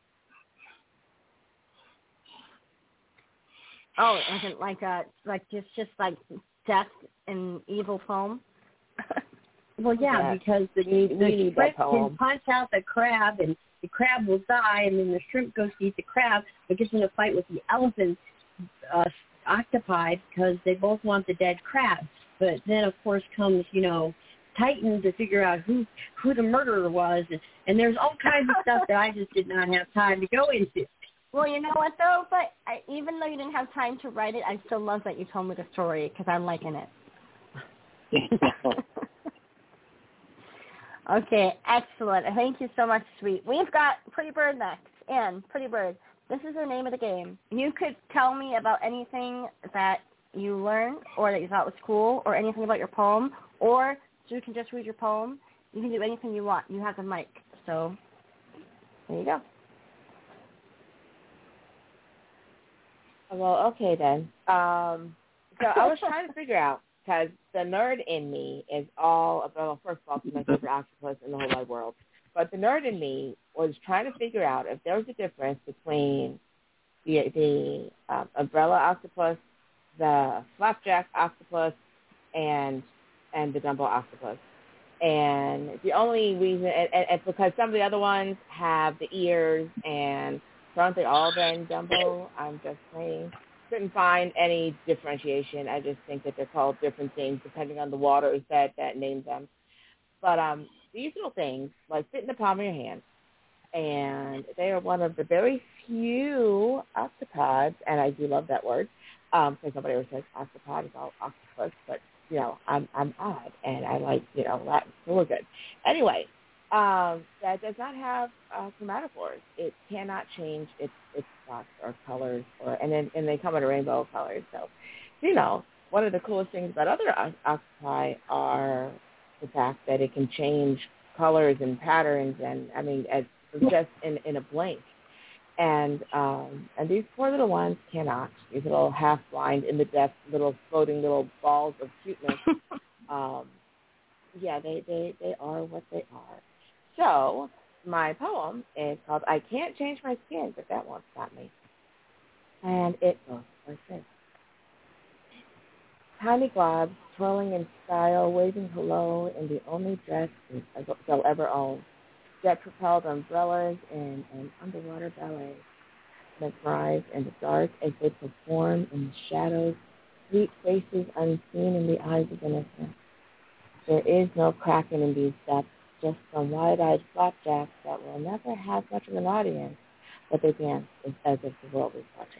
Oh, it wasn't like a, like just, just like death and evil poem? Well, yeah, yeah, because the, we, the we need shrimp that poem. can punch out the crab, and the crab will die, and then the shrimp goes to eat the crab, but gets in a fight with the elephant uh, octopi because they both want the dead crab. But then, of course, comes, you know, Titan to figure out who, who the murderer was, and, and there's all kinds of stuff that I just did not have time to go into. Well, you know what, though? But I, even though you didn't have time to write it, I still love that you told me the story because I'm liking it. Okay, excellent. Thank you so much, sweet. We've got Pretty Bird next. And Pretty Bird, this is the name of the game. You could tell me about anything that you learned or that you thought was cool or anything about your poem, or you can just read your poem. You can do anything you want. You have the mic. So there you go. Well, okay then. Um, so I was trying to figure out, because the nerd in me is all about, well, first of all, it's my favorite octopus in the whole wide world. But the nerd in me was trying to figure out if there was a difference between the, the um, umbrella octopus, the flapjack octopus, and and the Dumbo octopus. And the only reason, and, and, and because some of the other ones have the ears, and so aren't they all then Dumbo? I'm just saying. Couldn't find any differentiation. I just think that they're called different things depending on the waters that, that name them. But um, these little things, like, fit in the palm of your hand. And they are one of the very few octopods, and I do love that word, um, because nobody ever says octopod, it's all octopus, but, you know, I'm I'm odd, and I like, you know, Latin, so we're good. Anyway, um, that does not have uh, chromatophores. It cannot change its its spots or colors, or and then and they come in a rainbow of colors. So, you know, one of the coolest things about other octopi are the fact that it can change colors and patterns, and I mean, as just in in a blink. And um, and these poor little ones cannot. These little half-blind, in the depth, little floating little balls of cuteness. um, yeah, they, they, they are what they are. So my poem is called I Can't Change My Skin, but that won't stop me. And it goes like this. Tiny globs twirling in style, waving hello in the only dress they'll ever own. Jet-propelled umbrellas in an underwater ballet. Mesmerized in the dark as they perform in the shadows, sweet faces unseen in the eyes of innocence. There is no cracking in these depths, just some wide-eyed flapjacks that will never have much of an audience, but they dance as if the world is watching.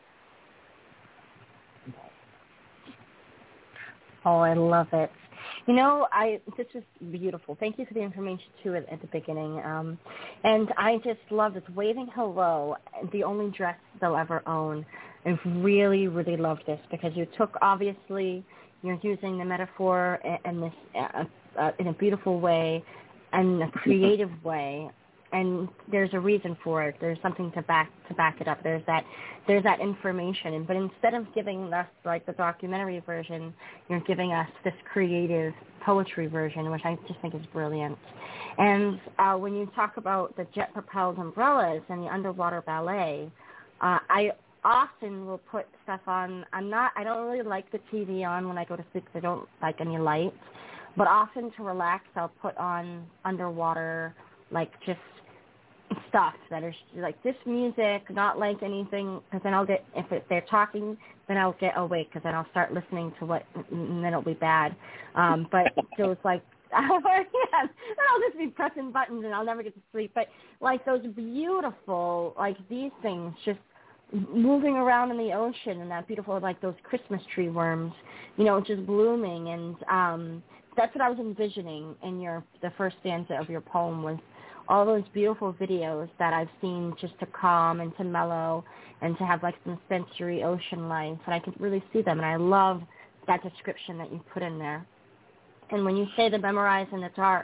Oh, I love it. You know, I this is beautiful. Thank you for the information, too, at, at the beginning. Um, and I just love this. Waving hello, the only dress they'll ever own. I really, really love this because you took, obviously, you're using the metaphor in, this, uh, uh, in a beautiful way and a creative way. And there's a reason for it. There's something to back to back it up. There's that there's that information. But instead of giving us like the documentary version, you're giving us this creative poetry version, which I just think is brilliant. And uh, when you talk about the jet-propelled umbrellas and the underwater ballet, uh, I often will put stuff on. I'm not. I don't really like the T V on when I go to sleep because I don't like any lights. But often to relax, I'll put on underwater, like just stuff that is like this music, not like anything, because then I'll get, if it, they're talking, then I'll get awake because then I'll start listening to what, and then it'll be bad. Um, but those like, yeah, then I'll just be pressing buttons and I'll never get to sleep. But like those beautiful, like these things just moving around in the ocean and that beautiful, like those Christmas tree worms, you know, just blooming. And um, that's what I was envisioning in your, the first stanza of your poem was all those beautiful videos that I've seen just to calm and to mellow and to have like some sensory ocean life. And I can really see them. And I love that description that you put in there. And when you say the memorize in the dark,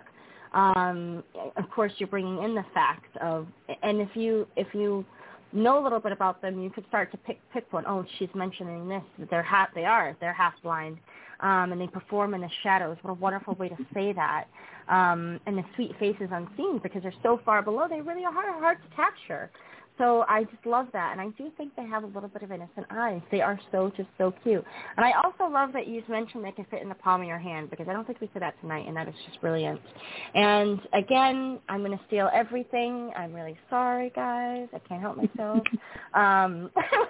um, of course you're bringing in the fact of, and if you, if you know a little bit about them, you could start to pick, pick one. Oh, she's mentioning this. They're half, they are, they're half blind. Um, and they perform in the shadows. What a wonderful way to say that. Um, and the sweet faces unseen because they're so far below, they really are hard, hard to capture. So I just love that. And I do think they have a little bit of innocent eyes. They are so, just so cute. And I also love that you mentioned they can fit in the palm of your hand because I don't think we said that tonight, and that is just brilliant. And again, I'm going to steal everything. I'm really sorry, guys. I can't help myself. um,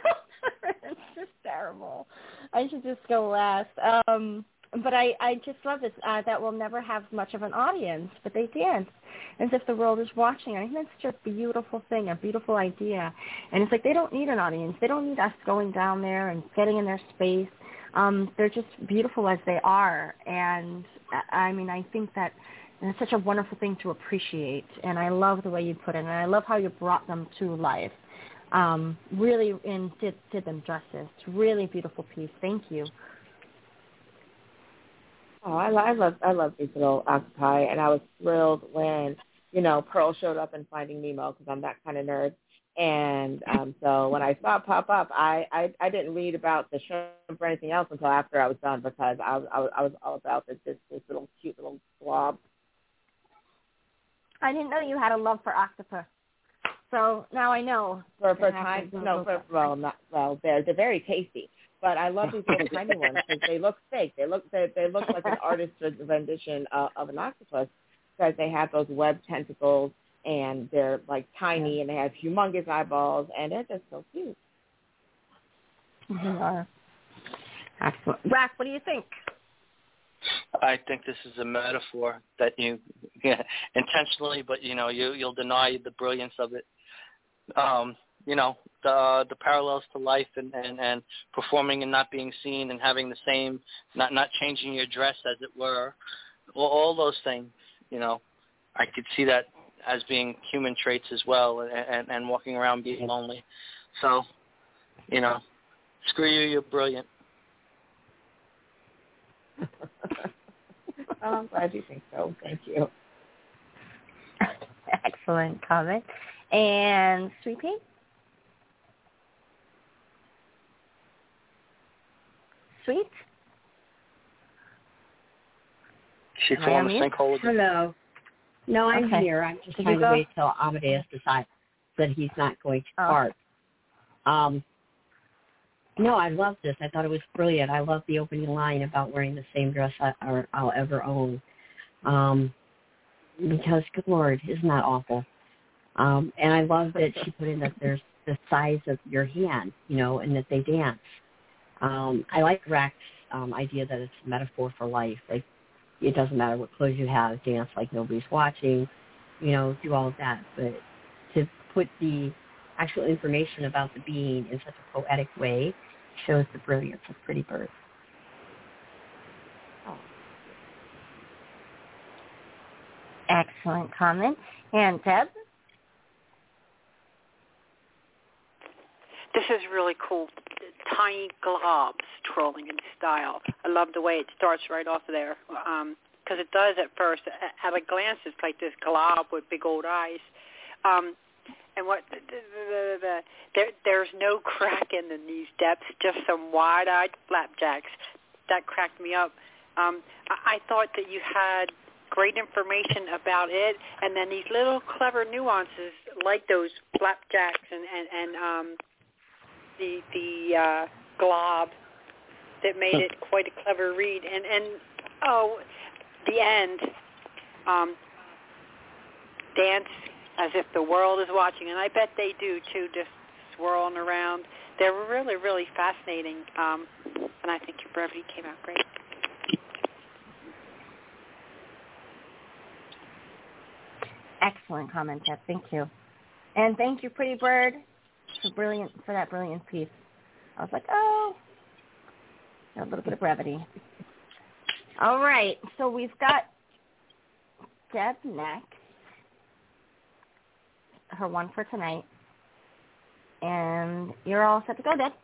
it's just terrible. I should just go last. Um, but I, I just love this. Uh, that will never have much of an audience, but they dance as if the world is watching. I think that's just a beautiful thing, a beautiful idea. And it's like they don't need an audience. They don't need us going down there and getting in their space. Um, they're just beautiful as they are. And, I mean, I think that it's such a wonderful thing to appreciate. And I love the way you put it. And I love how you brought them to life. Um, really and did, did them justice. It's really beautiful piece. Thank you. Oh, I, I love I love these little octopi, and I was thrilled when, you know, Pearl showed up in Finding Nemo because I'm that kind of nerd. And um, so when I saw it pop up, I, I, I didn't read about the shrimp or anything else until after I was done because I, I, I was all about this, this, this little cute little blob. I didn't know you had a love for octopus. So now I know. For for time, no, for, well, not well. They're they're very tasty, but I love these little tiny ones because they look fake. They look they they look like an artist's rendition uh, of an octopus because they have those web tentacles and they're like tiny and they have humongous eyeballs and they're just so cute. They are. Excellent. Rack, what do you think? I think this is a metaphor that you yeah, intentionally, but you know, you you'll deny the brilliance of it. Um, you know, the the parallels to life and, and, and performing and not being seen and having the same, not not changing your dress as it were, all, all those things. You know, I could see that as being human traits as well, and, and, and walking around being lonely. So, you know, screw you, you're brilliant. Oh, I'm glad you think so. Thank you. Excellent comment. And Sweet Pea? Sweet? She fell in the sinkhole. Hello. No, I'm okay. here. I'm just Did trying to go? wait till Amadeus decides that he's not going to oh. part. Um, no, I love this. I thought it was brilliant. I love the opening line about wearing the same dress I, or I'll ever own. Um, because, good Lord, isn't that awful? Um, and I love that she put in that there's the size of your hand, you know, and that they dance. Um, I like Rack's um, idea that it's a metaphor for life. Like, it doesn't matter what clothes you have, dance like nobody's watching, you know, do all of that. But to put the actual information about the being in such a poetic way shows the brilliance of Pretty Bird. Oh. Excellent comment. And Deb? This is really cool. Tiny globs twirling in style. I love the way it starts right off there, because um, it does at first. At a glance, it's like this glob with big old eyes. Um, and what the, the, the, the, there, there's no crack in the, these depths, just some wide-eyed flapjacks. That cracked me up. Um, I, I thought that you had great information about it, and then these little clever nuances like those flapjacks and, and, and um, the the uh, glob that made it quite a clever read. And, and oh, the end, um, dance as if the world is watching. And I bet they do, too, just swirling around. They're really, really fascinating. Um, and I think your brevity came out great. Excellent comment, Ted. Thank you. And thank you, Pretty Bird, for brilliant for that brilliant piece. I was like, oh, a little bit of brevity. All right, so we've got Deb next, her one for tonight, and you're all set to go, Deb.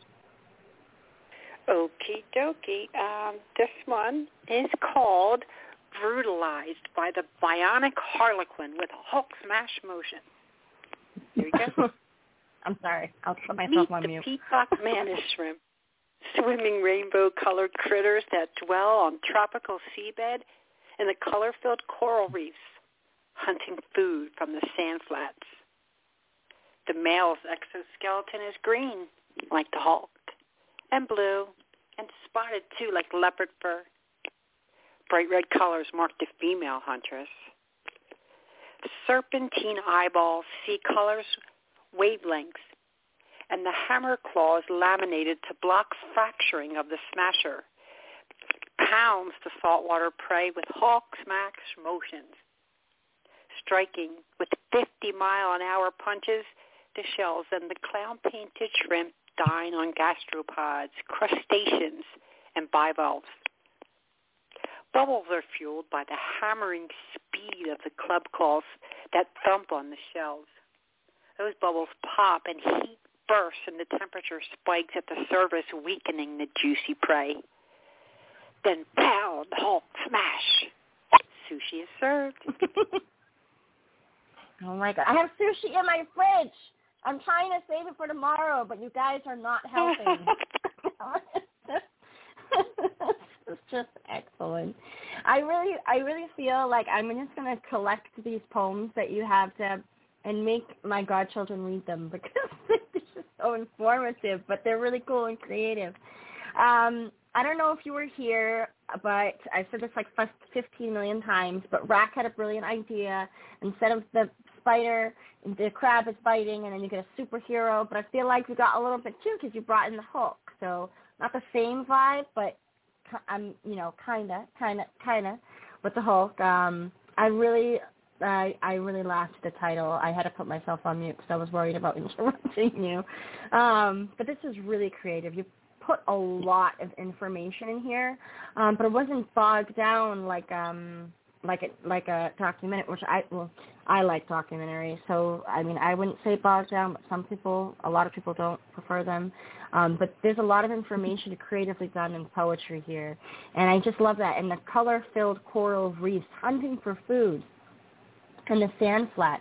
Okie dokie. Um, this one is called Brutalized by the Bionic Harlequin with a Hulk Smash Motion. Here we go. I'm sorry. I'll put myself Meet on the mute. peacock mantis shrimp, swimming rainbow-colored critters that dwell on tropical seabed in the color-filled coral reefs, hunting food from the sand flats. The male's exoskeleton is green, like the Hulk, and blue, and spotted, too, like leopard fur. Bright red colors mark the female huntress. Serpentine eyeballs see colors, wavelengths, and the hammer claws laminated to block fracturing of the smasher. Pounds the saltwater prey with Hulk smash motions. Striking with fifty-mile-an-hour punches, the shells and the clown-painted shrimp dine on gastropods, crustaceans, and bivalves. Bubbles are fueled by the hammering speed of the club claws that thump on the shells. Those bubbles pop and heat bursts and the temperature spikes at the surface, weakening the juicy prey. Then pound, Hulk, smash. Sushi is served. Oh, my God. I have sushi in my fridge. I'm trying to save it for tomorrow, but you guys are not helping. It's just excellent. I really, I really feel like I'm just going to collect these poems that you have, Deb, and make my godchildren read them because they're just so informative, but they're really cool and creative. Um, I don't know if you were here, but I said this like fifteen million times, but Rack had a brilliant idea. Instead of the spider, the crab is biting, and then you get a superhero, but I feel like you got a little bit too because you brought in the Hulk. So not the same vibe, but I'm, you know, kind of, kind of, kind of with the Hulk. Um, I really, I, I really laughed at the title. I had to put myself on mute because I was worried about interrupting you. Um, but this is really creative. You put a lot of information in here, um, but it wasn't bogged down like, um, like a, like a documentary, which I, well, I like documentaries. So, I mean, I wouldn't say bogged down, but some people, a lot of people don't prefer them. Um, but there's a lot of information creatively done in poetry here. And I just love that. And the color-filled coral reefs hunting for food and the sand flats.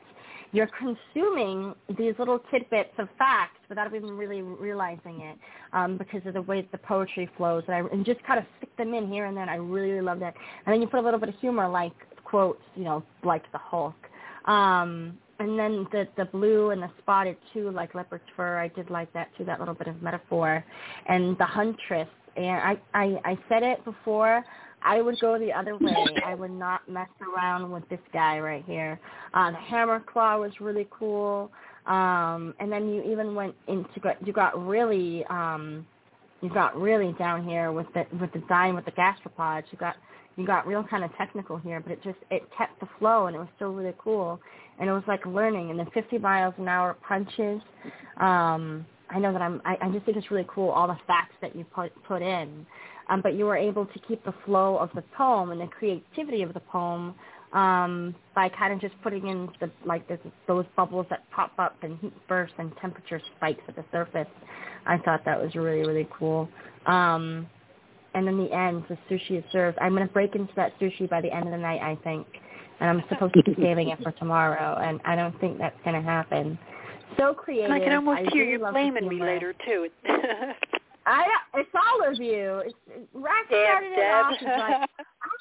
you're consuming these little tidbits of facts without even really realizing it, um, because of the way the poetry flows, and, I, and just kind of stick them in here and then. I really, really love that. And then you put a little bit of humor, like quotes, you know, like the Hulk. Um, and then the the blue and the spotted too, like leopard's fur. I did like that too, that little bit of metaphor. And the huntress. And I, I, I said it before, I would go the other way. I would not mess around with this guy right here. Uh, the hammer claw was really cool. Um, and then you even went into, you got really, um, you got really down here with the with the design with the gastropods. You got you got real kind of technical here, but it just it kept the flow, and it was still really cool. And it was like learning. And the fifty miles an hour punches. Um, I know that I'm. I, I just think it's really cool, all the facts that you put put in. Um, but you were able to keep the flow of the poem and the creativity of the poem um, by kind of just putting in the like the, those bubbles that pop up and heat bursts and temperature spikes at the surface. I thought that was really, really cool. Um, and in the end, the sushi is served. I'm going to break into that sushi by the end of the night, I think. And I'm supposed to be saving it for tomorrow, and I don't think that's going to happen. So creative. And I can almost I hear really you blaming me later, too. I it's all of you. It's, Rack started it off. It's like,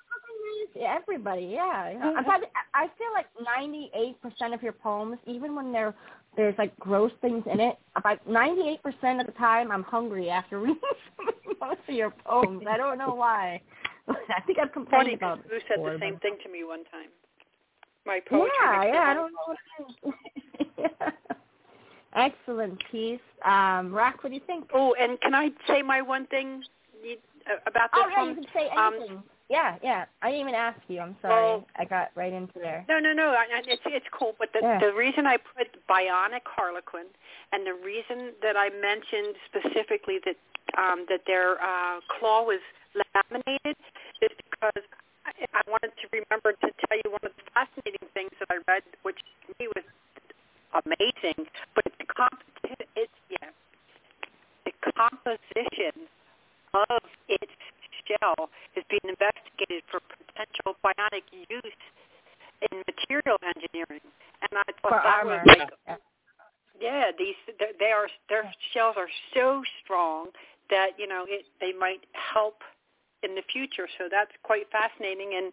I'm everybody, yeah. You know, but I feel like ninety-eight percent of your poems, even when there there's like gross things in it, about ninety-eight percent of the time I'm hungry after reading most of your poems. I don't know why. I think I've complained Funny, about it. Who said the same thing to me one time? My poetry. Yeah, yeah, I don't know what it is. Yeah. Excellent piece. Um, Rack, what do you think? Oh, and can I say my one thing you, uh, about this Oh, yeah, one? you can say anything. Um, yeah, yeah. I didn't even ask you. I'm sorry. Well, I got right into there. No, no, no. I, it's it's cool. But the, yeah. the reason I put Bionic Harlequin, and the reason that I mentioned specifically that um, that their uh, claw was laminated is because I, I wanted to remember to tell you one of the fascinating things that I read, which to me was amazing, but it's, comp- it's yeah, the composition of its shell is being investigated for potential bionic use in material engineering, and I thought for that armor. was like, yeah, these they are their shells are so strong that you know it they might help in the future. So that's quite fascinating, and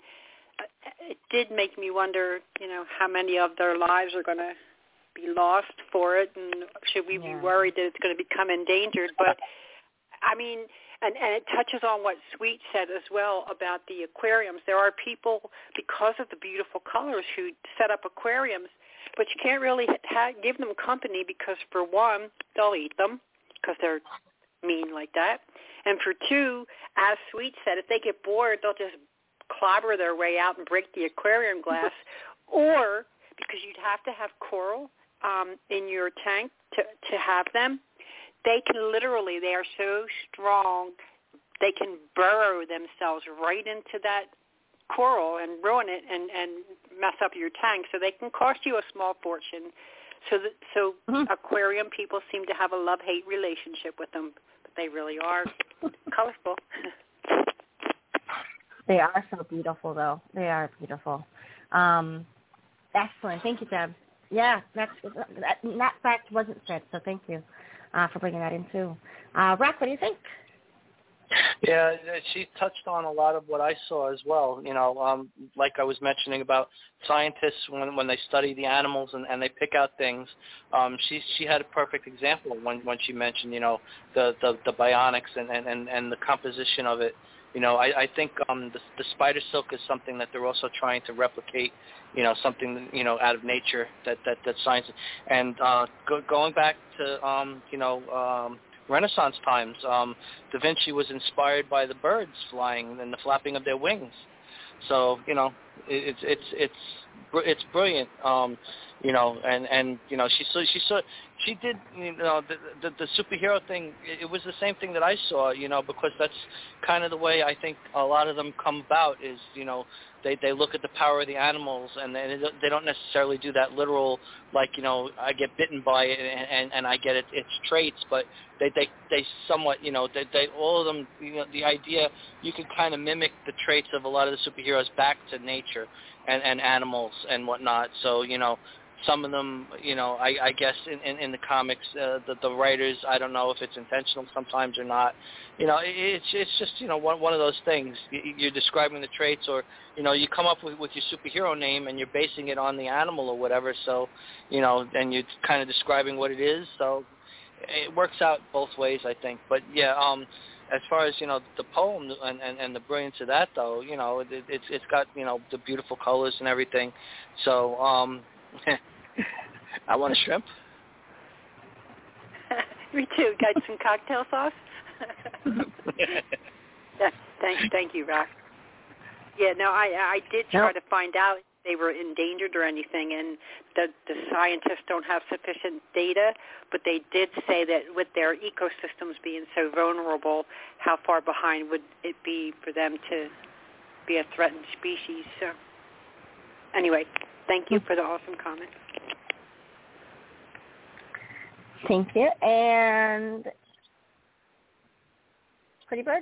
it did make me wonder, you know, how many of their lives are going to be lost for it, and should we yeah. be worried that it's going to become endangered? But I mean, and, and it touches on what Sweet said as well about the aquariums. There are people, because of the beautiful colors, who set up aquariums, but you can't really ha- give them company because, for one, they'll eat them because they're mean like that, and for two, as Sweet said, if they get bored, they'll just clobber their way out and break the aquarium glass, or because you'd have to have coral Um, in your tank to, to have them, they can literally, they are so strong, they can burrow themselves right into that coral and ruin it and, and mess up your tank. So they can cost you a small fortune. So that, so mm-hmm. aquarium people seem to have a love-hate relationship with them, but they really are colorful. They are so beautiful, though. They are beautiful. Um, excellent. Thank you, Deb. Yeah, that's, that, that fact wasn't said, so thank you uh, for bringing that in, too. Uh, Rack, what do you think? Yeah, she touched on a lot of what I saw as well. You know, um, like I was mentioning about scientists when when they study the animals and, and they pick out things. Um, she she had a perfect example when when she mentioned, you know, the the, the bionics and, and, and the composition of it. You know, I, I think um, the, the spider silk is something that they're also trying to replicate. You know, something you know out of nature that that, that science and uh, go, going back to um, you know. Um, Renaissance times, um, Da Vinci was inspired by the birds flying and the flapping of their wings. So you know, it, it's it's it's it's brilliant. Um, you know, and, and you know, she saw she saw she did you know the, the the superhero thing. It was the same thing that I saw. You know, because that's kind of the way I think a lot of them come about. Is you know. They they look at the power of the animals, and they they don't necessarily do that literal, like, you know, I get bitten by it and, and, and I get it, its traits, but they, they, they somewhat, you know, they, they all of them, you know, the idea, you can kind of mimic the traits of a lot of the superheroes back to nature and, and animals and whatnot. So, you know, some of them, you know, I, I guess in, in, in the comics, uh, the, the writers, I don't know if it's intentional sometimes or not. You know, it, it's it's just, you know, one one of those things. You're describing the traits, or, you know, you come up with, with your superhero name and you're basing it on the animal or whatever. So, you know, and you're kind of describing what it is. So it works out both ways, I think. But yeah, um, as far as, you know, the poem and, and, and the brilliance of that, though, you know, it, it's it's got, you know, the beautiful colors and everything. So um, I want a shrimp. Me too. Got some cocktail sauce? yeah, thank, thank you, Rock. Yeah, no, I I did try to find out if they were endangered or anything, and the, the scientists don't have sufficient data, but they did say that with their ecosystems being so vulnerable, how far behind would it be for them to be a threatened species? So anyway, thank you for the awesome comment. Thank you. And Pretty Bird?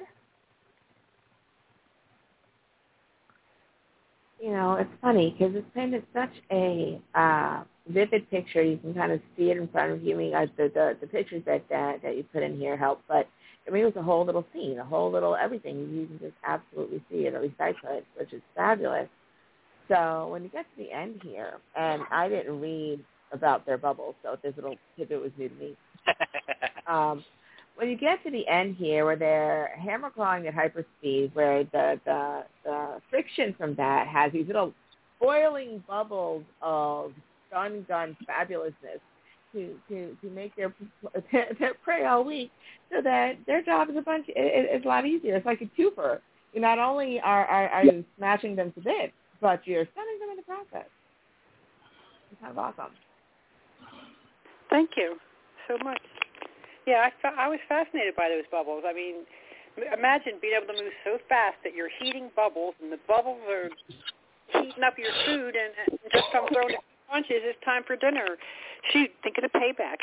You know, it's funny because it's painted such a uh, vivid picture. You can kind of see it in front of you. I mean, uh, the, the the pictures that, that that you put in here help, but I mean, it was a whole little scene, a whole little everything. You can just absolutely see it, at least I could, which is fabulous. So when you get to the end here, and I didn't read about their bubbles, so this little tidbit was new to me. um, when you get to the end here, where they're hammer clawing at hyperspeed, where the, the the friction from that has these little boiling bubbles of stun gun fabulousness to to to make their their prey all weak, so that their job is a bunch is a lot easier. It's like a twofer. You not only are are, are you smashing them to bits, but you're stunning them in the process. It's kind of awesome. Thank you so much. Yeah, I, fa- I was fascinated by those bubbles. I mean, imagine being able to move so fast that you're heating bubbles, and the bubbles are heating up your food, and, and just from throwing a few punches, it's time for dinner. Shoot, think of the payback.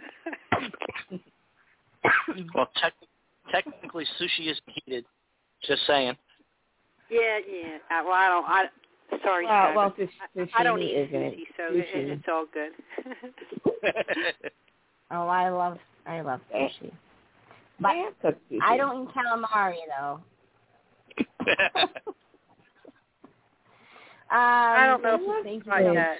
Well, te- technically, sushi isn't heated. Just saying. Yeah, yeah. Uh, well, I don't. I, sorry, well, Scott, well, sushi I, I don't eat isn't sushi, so sushi. it, it's all good. Oh, I love I love sushi. But sushi. I don't eat calamari, though. um, I don't know if it's like that.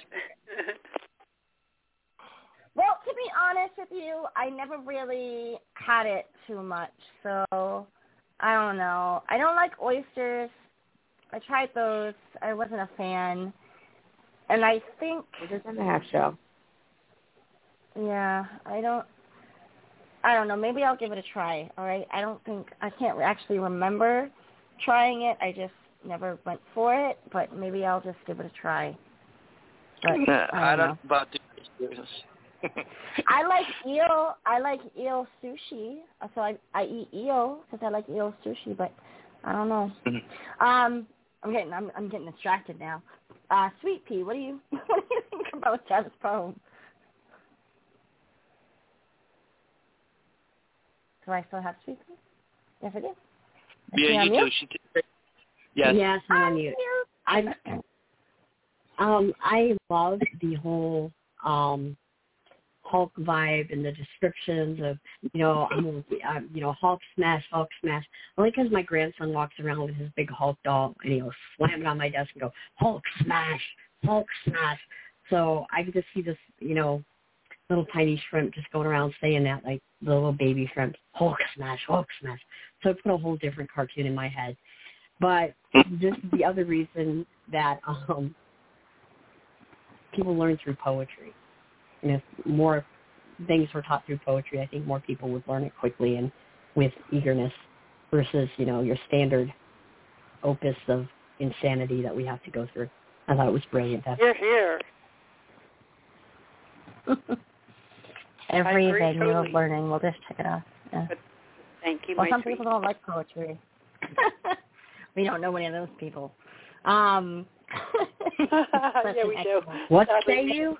Well, to be honest with you, I never really had it too much, so I don't know. I don't like oysters. I tried those. I wasn't a fan. And I think... It is on the half shell. Yeah, I don't... I don't know. Maybe I'll give it a try, all right? I don't think... I can't actually remember trying it. I just never went for it, but maybe I'll just give it a try. But, yeah, I don't, I don't know. know about the oysters. I like eel. I like eel sushi. So I I eat eel because I like eel sushi. But I don't know. um, I'm getting I'm I'm getting distracted now. Uh, Sweet Pea, what do you what do you think about Jeff's poem? Do I still have Sweet Pea? Yes, I do. Is yeah, you do. She did. Yes. Yes, I'm on mute. I um I love the whole um. Hulk vibe and the descriptions of, you know, I'm, uh, you know, Hulk smash, Hulk smash. Only because my grandson walks around with his big Hulk doll and he'll slam it on my desk and go, Hulk smash, Hulk smash. So I could just see this, you know, little tiny shrimp just going around saying that, like the little baby shrimp, Hulk smash, Hulk smash. So it put a whole different cartoon in my head. But this is the other reason that um, people learn through poetry. And if more things were taught through poetry, I think more people would learn it quickly and with eagerness versus, you know, your standard opus of insanity that we have to go through. I thought it was brilliant. That's You're here. Every venue totally. of learning, we'll just check it out. Yeah. Thank you, Well, my some sweet. people don't like poetry. We don't know any of those people. Um, yeah, we do. What say you?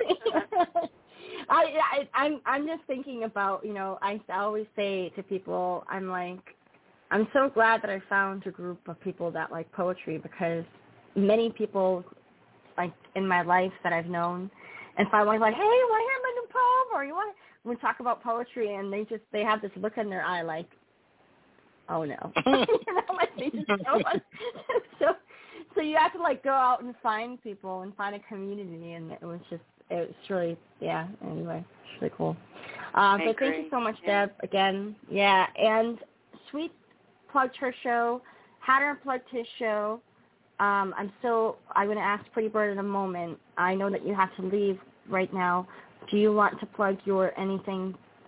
I, I, I'm, I'm just thinking about, you know, I always say to people, I'm like, I'm so glad that I found a group of people that like poetry because many people, like in my life that I've known, And finally, like, hey, you want to hear my new poem? Or you want to, we talk about poetry, and they just, they have this look in their eye like, oh, no. you know, like they just don't want, so, so you have to, like, go out and find people and find a community, and it was just, it was really, yeah, anyway, it's really cool. Uh, but thank you so much, yeah. Deb, again. Yeah, and Sweet plugged her show, Hatter plugged his show. Um, I'm still, I'm going to ask Pretty Bird in a moment. I know that you have to leave right now. Do you want to plug your anything?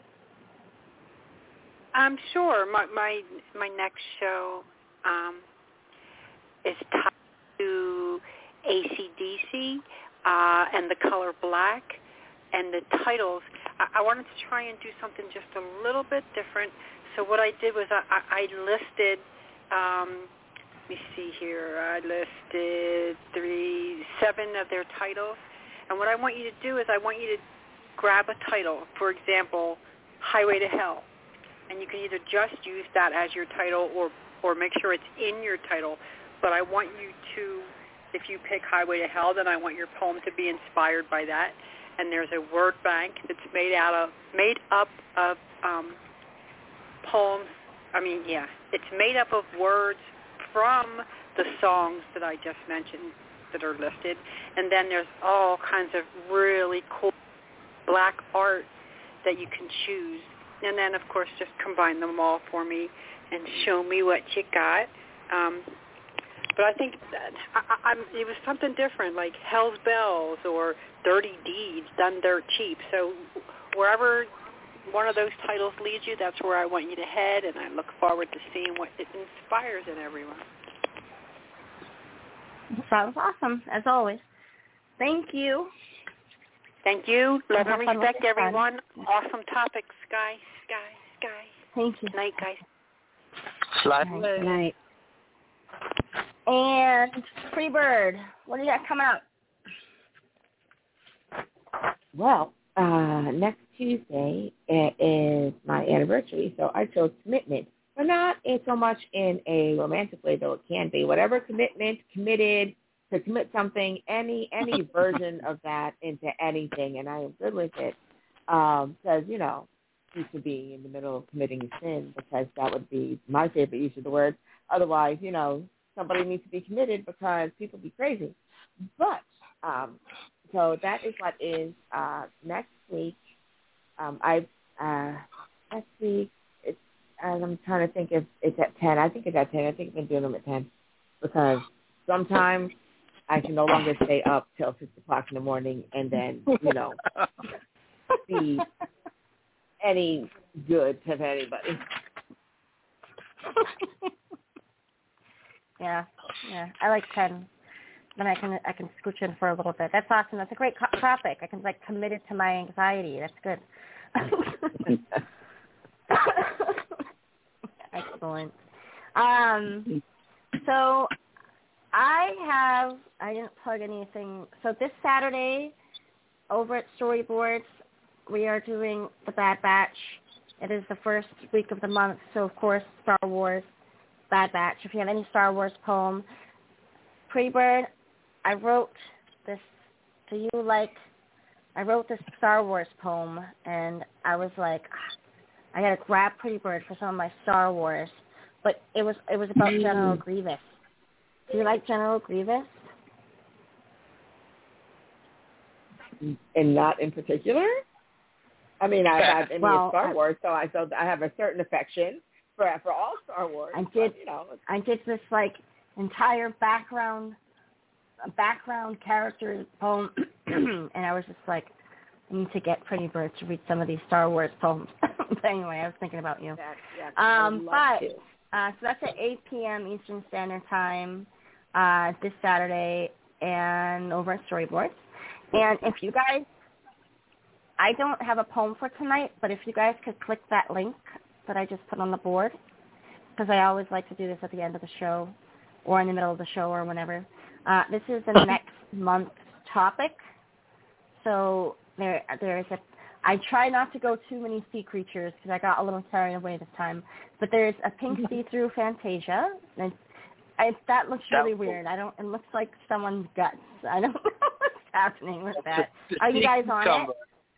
Um, sure. My my, my next show um, is tied to A C D C uh, and the color black. And the titles, I, I wanted to try and do something just a little bit different. So what I did was I, I, I listed, um, let me see here, I listed three, seven of their titles. And what I want you to do is I want you to grab a title, for example, Highway to Hell. And you can either just use that as your title or, or make sure it's in your title. But I want you to, if you pick Highway to Hell, then I want your poem to be inspired by that. And there's a word bank that's made out of, made up of um, poems. I mean, yeah, it's made up of words from the songs that I just mentioned that are listed. And then there's all kinds of really cool black art that you can choose. And then, of course, just combine them all for me and show me what you got. Um, but I think that I, I'm, it was something different, like Hell's Bells or Dirty Deeds, Done Dirt Cheap. So wherever one of those titles leads you, that's where I want you to head, and I look forward to seeing what it inspires in everyone. Sounds awesome, as always. Thank you. Thank you. Love and respect, everyone. Awesome topic, Sky, Sky, Sky. Thank you. Night, guys. Slide Night. Night. And Free Bird, what do you got coming up? Well, uh, next Tuesday is my anniversary, so I chose commitment, but not in so much in a romantic way, though it can be. Whatever commitment, committed, to commit something, any any version of that into anything, and I am good with it. Because, um, you know, used to be in the middle of committing a sin, because that would be my favorite use of the word. Otherwise, you know, somebody needs to be committed because people be crazy. But, um, so that is what is uh, next week. Um, I uh, next week, it's, and I'm trying to think if it's at ten. I think it's at ten. I think I've been doing them at ten because sometimes I can no longer stay up till six o'clock in the morning and then, you know, be any good to anybody. Yeah, yeah. I like ten. Then I can I can scooch in for a little bit. That's awesome. That's a great co- topic. I can like commit it to my anxiety. That's good. Excellent. Um, so I have I didn't plug anything. So this Saturday over at Storyboards we are doing the Bad Batch. It is the first week of the month, so of course Star Wars. Bad Batch. If you have any Star Wars poem, Pretty Bird, I wrote this. Do you like? I wrote this Star Wars poem, and I was like, I gotta grab Pretty Bird for some of my Star Wars, but it was it was about General Grievous. Do you like General Grievous? And not in particular. I mean, I have any well, Star Wars, so I so I have a certain affection for for all Star Wars. I did, but, you know, I did this like entire background, background character poem, and I was just like, I need to get Pretty Bird to read some of these Star Wars poems. But anyway, I was thinking about you. That, yes, um, but to. uh, so that's at eight p.m. Eastern Standard Time uh, this Saturday, and over at Storyboards. And if you guys, I don't have a poem for tonight, but if you guys could click that link that I just put on the board, because I always like to do this at the end of the show or in the middle of the show or whenever. Uh, this is the next month's topic. So there, there is a, I try not to go too many sea creatures because I got a little carried away this time, but there's a pink see-through Fantasia, and I, that looks really weird. I don't, it looks like someone's guts. I don't know what's happening with that. Are you guys on it?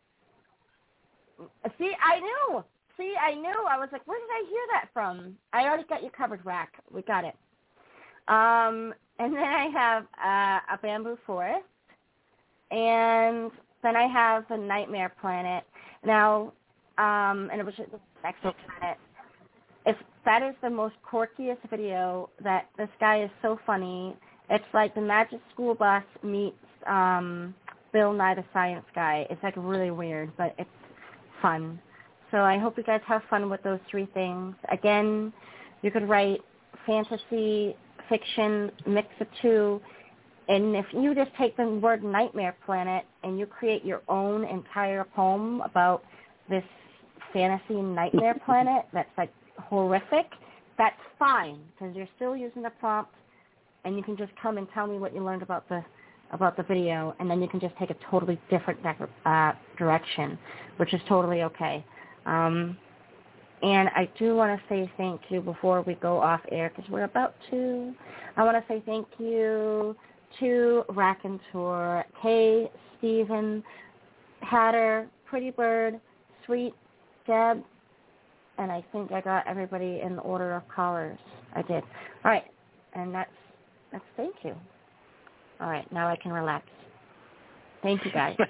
See, I knew. See, I knew. I was like, where did I hear that from? I already got you covered, Rack. We got it. Um, and then I have uh, a bamboo forest, and then I have a nightmare planet. Now, um, and it was just an exoplanet. If that is the most quirkiest video, that this guy is so funny. It's like the Magic School Bus meets um, Bill Nye the Science Guy. It's like really weird, but it's fun. So I hope you guys have fun with those three things. Again, you could write fantasy, fiction, mix of two, and if you just take the word Nightmare Planet and you create your own entire poem about this fantasy nightmare planet that's like horrific, that's fine because you're still using the prompt, and you can just come and tell me what you learned about the about the video, and then you can just take a totally different uh, direction, which is totally okay. Um, and I do want to say thank you before we go off air because we're about to. I want to say thank you to Raconteur, Kay, Stephen, Hatter, Pretty Bird, Sweet, Deb, and I think I got everybody in the order of callers. I did. All right, and that's that's thank you. All right, now I can relax. Thank you, guys.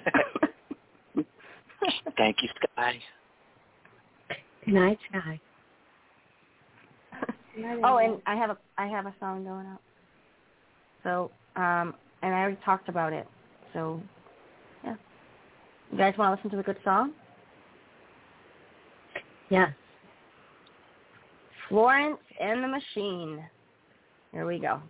Thank you, Sky. Good night, Sky. Oh, and I have a I have a song going up. So, um, and I already talked about it. So, yeah. You guys want to listen to a good song? Yeah. Florence and the Machine. Here we go.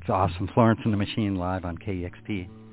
It's awesome. Florence and the Machine live on K E X P.